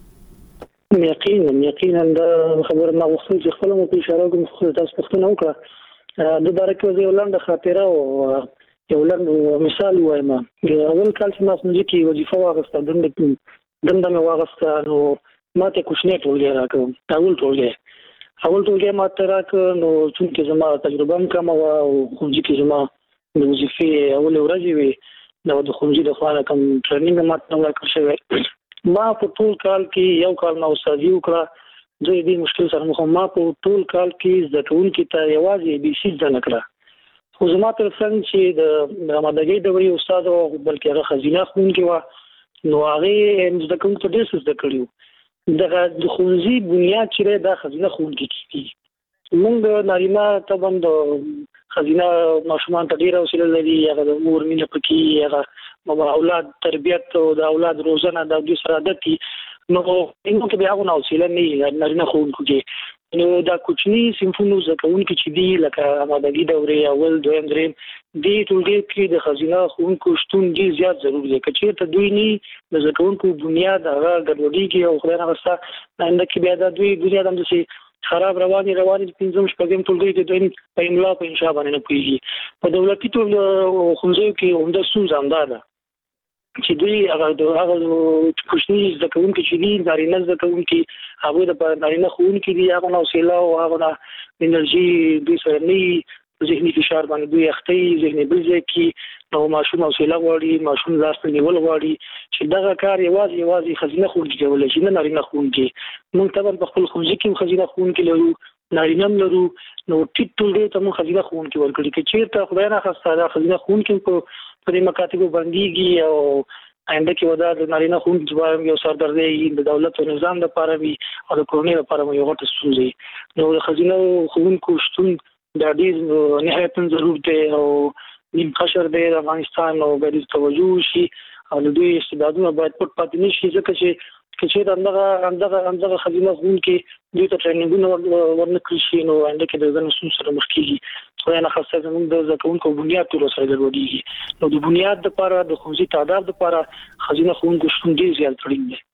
یقینا د خبر ما وختي چې خپل مو په اشاره کوم خو تاسو پښتنه وکړه د بارکه یو لاند خاطره او یو لاند مثال وایم اول کال چې ما څنګه کې وظیفه واغسته دنده واغسته نو ماته کوښنه ټولګه راکوم اول ټولګه ماته راک نو چې زما تجربه کم او خو چې زما د وظیفې اول ورځې وي د خونجي د خواله کوم ټریننګ ماته ورکړ شوی ما په ټول کال کې یو کال نو استادي وکړه د دې مشکل سره مخ ما په ټول کال کې د ټول کې ته یوازې بي سي ځنه کړه خو زما تر څنګه چې د رمضانګي د وی استاد او بلکې هغه خزینه خون کې و نو هغه د کوم څه ډېر څه کړیو د خونزي بنیاد چې د خزینه خون کې کیږي موږ نارینه تبند خزینه ماشومان ته ډیره وسیله لري هغه د مور مینه پکې هغه اولاد تربیت او د اولاد روزنه د دې سره عادتي نو انو کې بیا غو وسیله نه نارینه خون کوي نو دا کوچني سیمفونو زکون کې چې دی لکه آمادګي دورې اول دویم دریم دی ټولګي کې د خزینه خون کو شتون دی زیات ضروري دی چې ته دوی نه د زکون کو بنیاد هغه ګډوډي کې او خدای نه وسه انده کې بیا د دوی بنیاد هم د خراب رواني پنځم شپږم ټولګي کې دوی په املا په انشاء باندې نه پیږي په دولتي ټول خونځو کې هم د ستونزه اندازه چې دوی هغه کوشني ځکهون کې چې دي نارینه ځکهون کې هغه د نارینه خون کې دي هغه نو سیلا او هغه انرژي د سرني ذهني فشار باندې دوی اخته ذهني بلځه کې نو ماشوم او سیلا غواړي ماشوم لاس نیول غواړي چې دغه کار یوازې خزینه خون کې کولای شي نه نارینه خون کې موږ طبعا په خپل خونځ کې خزینه خون کې لرو نارینه لرو نو ټیټ ټولې ته موږ خزینه خون کې ورکړي کې چې خدای نه خاصه خزینه خون کې په دې مکاتبو باندې او آینده کې ودا د نارینه خون ځواب یو سردردي د دولت او نظام لپاره وي او د کورنۍ لپاره یو غټ ستونزه نو د خزینه خون کو شتون د دې نهایت ضرورت دی او نیم قشر دی د افغانستان او د توجه شي او د دوی استعدادونه باید پټ پاتې نشي ځکه چې دغه خزینه خون کې دوی ته ټریننګونه ورنکړي شي نو انده کې د ځنو سره مخ کیږي خو نه خاصه زموږ د زکونکو بنیاد ټول سره ضروري نو د بنیاد لپاره د خوځي تعداد لپاره خزینه خون کو شتون دی زیات اړین دی.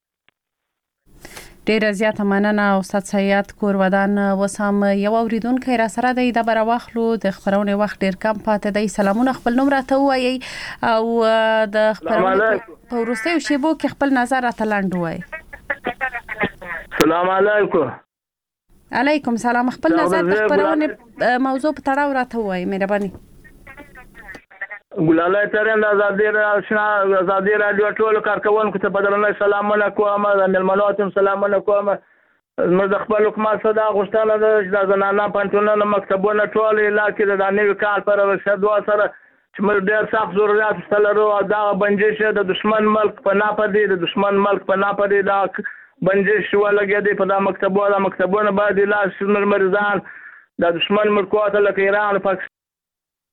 ډیره زیاته مننه استاد سیاحت کور ودان وسام یو اوریدونکو را سره د بر واخلو د خبرونه وخت ډیر کم پاتې دی سلامونه خپل نوم راته وایي او د خبرونه په ورستیو شیبو کې خپل نظر راته لاندې وایي. السلام علیکم. علیکم سلام خپل نظر د خبرونه موضوع په تړاو راته وایي مهرباني. ګلالای ترند ازادي رادیو ټول کارکونکو ته بدلنه سلامونه کوم د ملمنوتم سلامونه کوم نو د خپل حکومت صدا غوښتنه د زنانه پنځونه مکتبونه ټول علاقې د دانوي کال پر ورشدو سره چې موږ ډېر سخت ضرورت ستلرو دا بنجش د دشمن ملک په ناپدې د دشمن ملک په ناپدې دا بنجش ولګې دی په دا مکتبونه باندې لاس مرمرزان د دشمن ملکوات لکه ایران پاکستان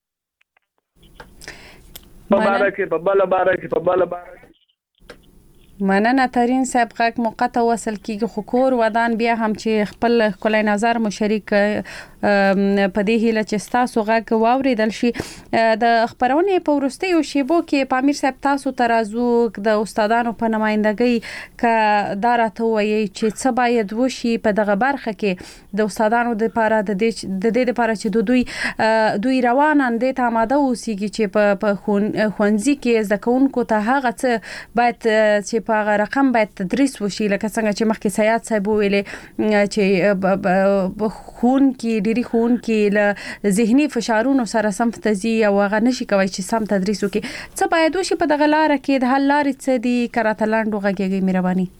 مبارک په بل مننه ترين صاحب غږ موقته وصل کیږي خو کور ودان بیا هم چې خپل کولای نظر مشارک په دې هیله چې تاسو غږ واوریدل شي د خبرونه په ورستیو شیبو کې پامیر صاحب تاسو ترازو د استادانو په نمائندګۍ ک دارته وایي چې څه باید وشي په دغه برخه کې د استادانو د لپاره د دې لپاره چې دوی روانان دي ته آماده اوسېږي چې په خونځي کې زکونکو ته هغه څه باید چې په رقم باید تدریس وشي لکه څنګه چې مخکې سیاد صاحب ویلې چې خون کې ډيري خون کې له ذهني فشارونو سره سم تزي او هغه نشي کوي چې سم تدریس وکړي څه باید وشي په دغه لار کې د حل لارې څه دي کراته غږیږي مهرباني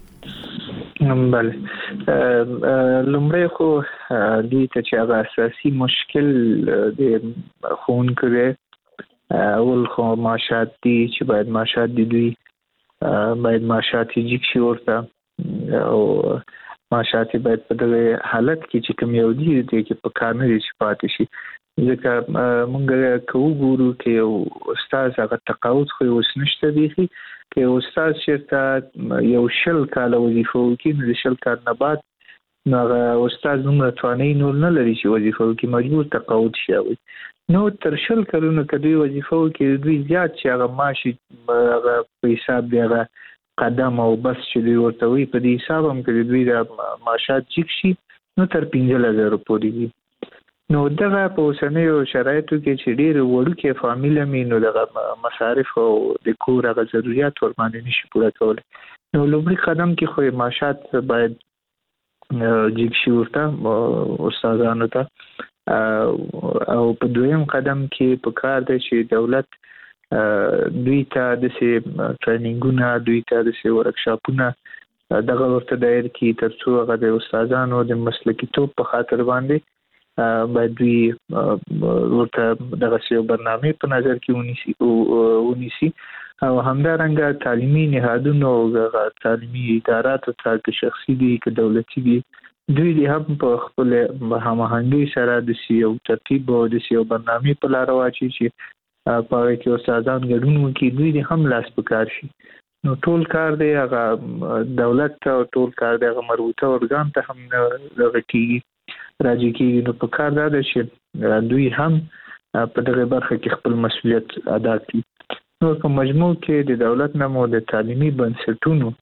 بله لومړی خو دې ته چې هغه اساسي مشکل د خون کې اول خو معاشات دي چې باید معاشات دي دوی باید معاشات جیک شي ورته او معاشات باید په دغه حالت کې چې کوم یو دي چې په کار نه دي چې پاتې شي ځکه موږ کوو ګورو کې استاد هغه تقاعد خو اوس نشته دی کې استاد شرکت یو شل کال وظیفه کوي نو شل کال نه بعد هغه استاد نوم توانای نور نه لري چې وظیفه کوي مجبور تقاعد شي نو تر شل کلونو کې دوی وظیفه کوي دوی زیات چې هغه معاشي هغه په حساب دی هغه قدم او بس چې دوی ورته وي په دې حساب هم کې دوی د معاشات چیک شي نو تر 15000 پورې دي نو دغه په اوسنیو شرایطو کې چې ډېر وړوکې فامیل مې نو دغه مصارف او د کور هغه ضرورت ور باندې نشي پوره کولی نو لومړی قدم کې خو معاشات باید جیک شي ورته استادانو ته او په دویم قدم کې په کار دی چې دولت دوی ته د سي ټریننګونه دوی ته د سي ورکشاپونه دغه ورته دایر کی ترڅو هغه د استادانو د مسلکي توپ په خاطر باندې باید دوی ورته دغه سي برنامه په نظر کې ونیسي او همدارنګه تعلیمي نهادونو او تعلیمي ادارات ته شخصي دي که دولتي دي دوی دې هم په خپل هماهنګي سره د سیو ترتیب او د سیو برنامه په لار واچي چې په کې استادان ګډون وکړي دوی دې هم لاس پکار شي نو ټول کار دی هغه دولت ته ټول کار دی هغه مربوطه ارګان ته هم راځي کېږي نو په کار دا ده چې دوی هم په دغه برخه کې خپل مسؤلیت ادا کړي نو په مجموع کې د دولت نه مو د تعلیمي بنسټونو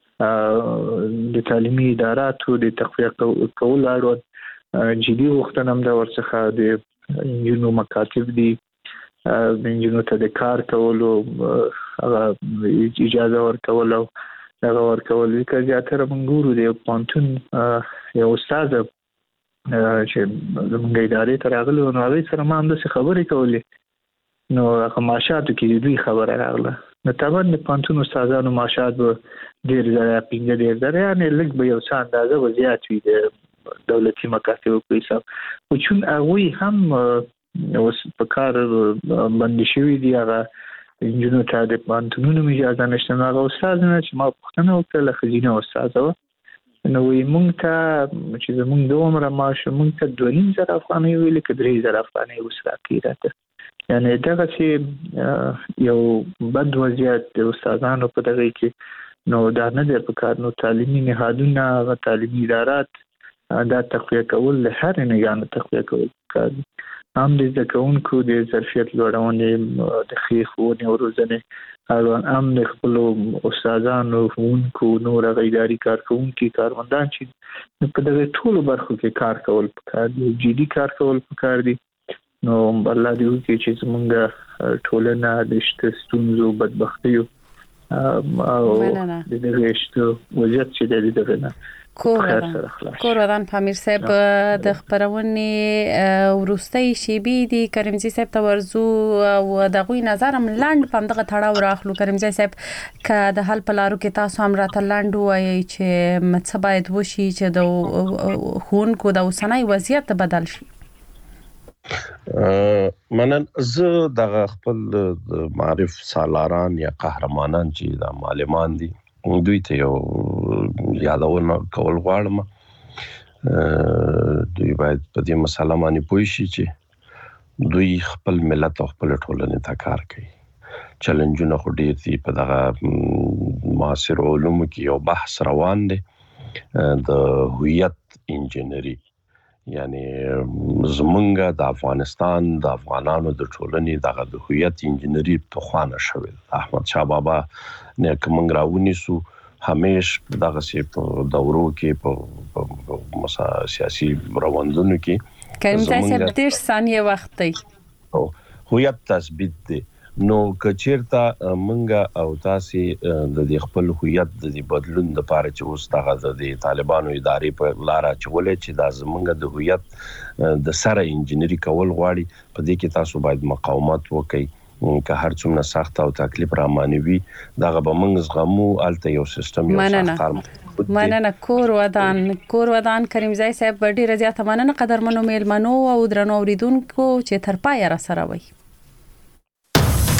د تعلیمي اداراتو د تقویه کول اړوند جدي غوښتنه هم د ورڅخه د انجینو مکاتب دي د انجینو ته د کار کولو اجازه ورکول او هغه ورکول چې زیاتره موږ ګورو د پانتون یو استاد چې زموږ ادارې ته راغلی نو هغې سره ما همداسې خبرې کولې نو هغه معاشاتو کې دوی خبره راغله نو طبعا د پانتون استادانو معاشات به ډېر زره 15 زره یعنې لږ به یو څه اندازه به زیات وي د دولتي مکاتبو په حساب خو چون هغوی هم اوس په کار باندې شوي دي هغه انجونو ته د پانتونونو اجازه نشته نو هغه استاد نه چې ما پوښتنه وکړله ښځینه استاده وه نو وایي موږ ته چې زموږ د عمره معاش موږ ته 2500 افغانۍ ویلې که 3000 افغانۍ اوس راکړي راته یعنې دغسې یو بد وضعیت د استادانو په دغه کې نو دا نه دی په کار نو تعلیمي نهادونه هغه تعلیمي ادارات دا تقویه کول له هر نګانو تقویه کول پکار دي هم د زده کوونکو د ظرفیت لوړونې د ښې ښوونې او روزنې هم د خپلو استادانو ښوونکو نور هغه اداري کارکوونکي کارمندان چې په دغه ټولو برخو کې کار کول پکار دي جدي کار کول پکار دي نو الله دې وکړي چې زموږ ټولنه د شته ستونزو بدبختیو او د دغه شته وضعیت چې د دغه نه کور ودان پامیر صاحب د خبرونې ورستۍ شیبې دي کریمزی صاحب ته ورزو او دغوی نظر هم لاند پم دغه تړاو راخلو کریمزی صاحب ک د حل پلارو کې تاسو هم راته لاند وایي چې مڅ باید وشي چې د خونکو د اوسنۍ وضعیت بدل شي منن زه دغه خپل معرف سالاران یا قهرمانان چې د معلمان دي دوی ته یو یادونه کول غواړم دوی باید په دې مسله باندې پوه شي چې دوی خپل ملت او خپل ټولنې ته کار کوي چیلنجونه خو ډیر دي په دغه معاصر علومو کې یو بحث روان دی د هویت انجینری، یعنی زمونږ د افغانستان د افغانانو د ټولنې دغه د هویت انجینری په خوانه شوی احمد شاه بابا نه کوم راونیسو همیش دغه سي په دورو کې په سیاسي روندونو کې کریم تاسو 30 ثانیه وخت دی او هویت تثبیت دی. نو کچیرته منګه او تاسو د دې خپل هویت د بدلون لپاره چې اوس دغه د طالبانو ادارې په لار چولې چې د زمونږ د هویت د سره انجینری کول غواړي، په دې کې تاسو باید مقاومت وکړئ که هر څومره سخت او تکلیف را مانوي دغه به موږ زغمو. الته یو سیستم یو سخت مننه کور ودان کریم زای صاحب ډیره زیاته مننه قدرمنو میلمنو او درنو اوریدونکو چې تر پای را سره وي.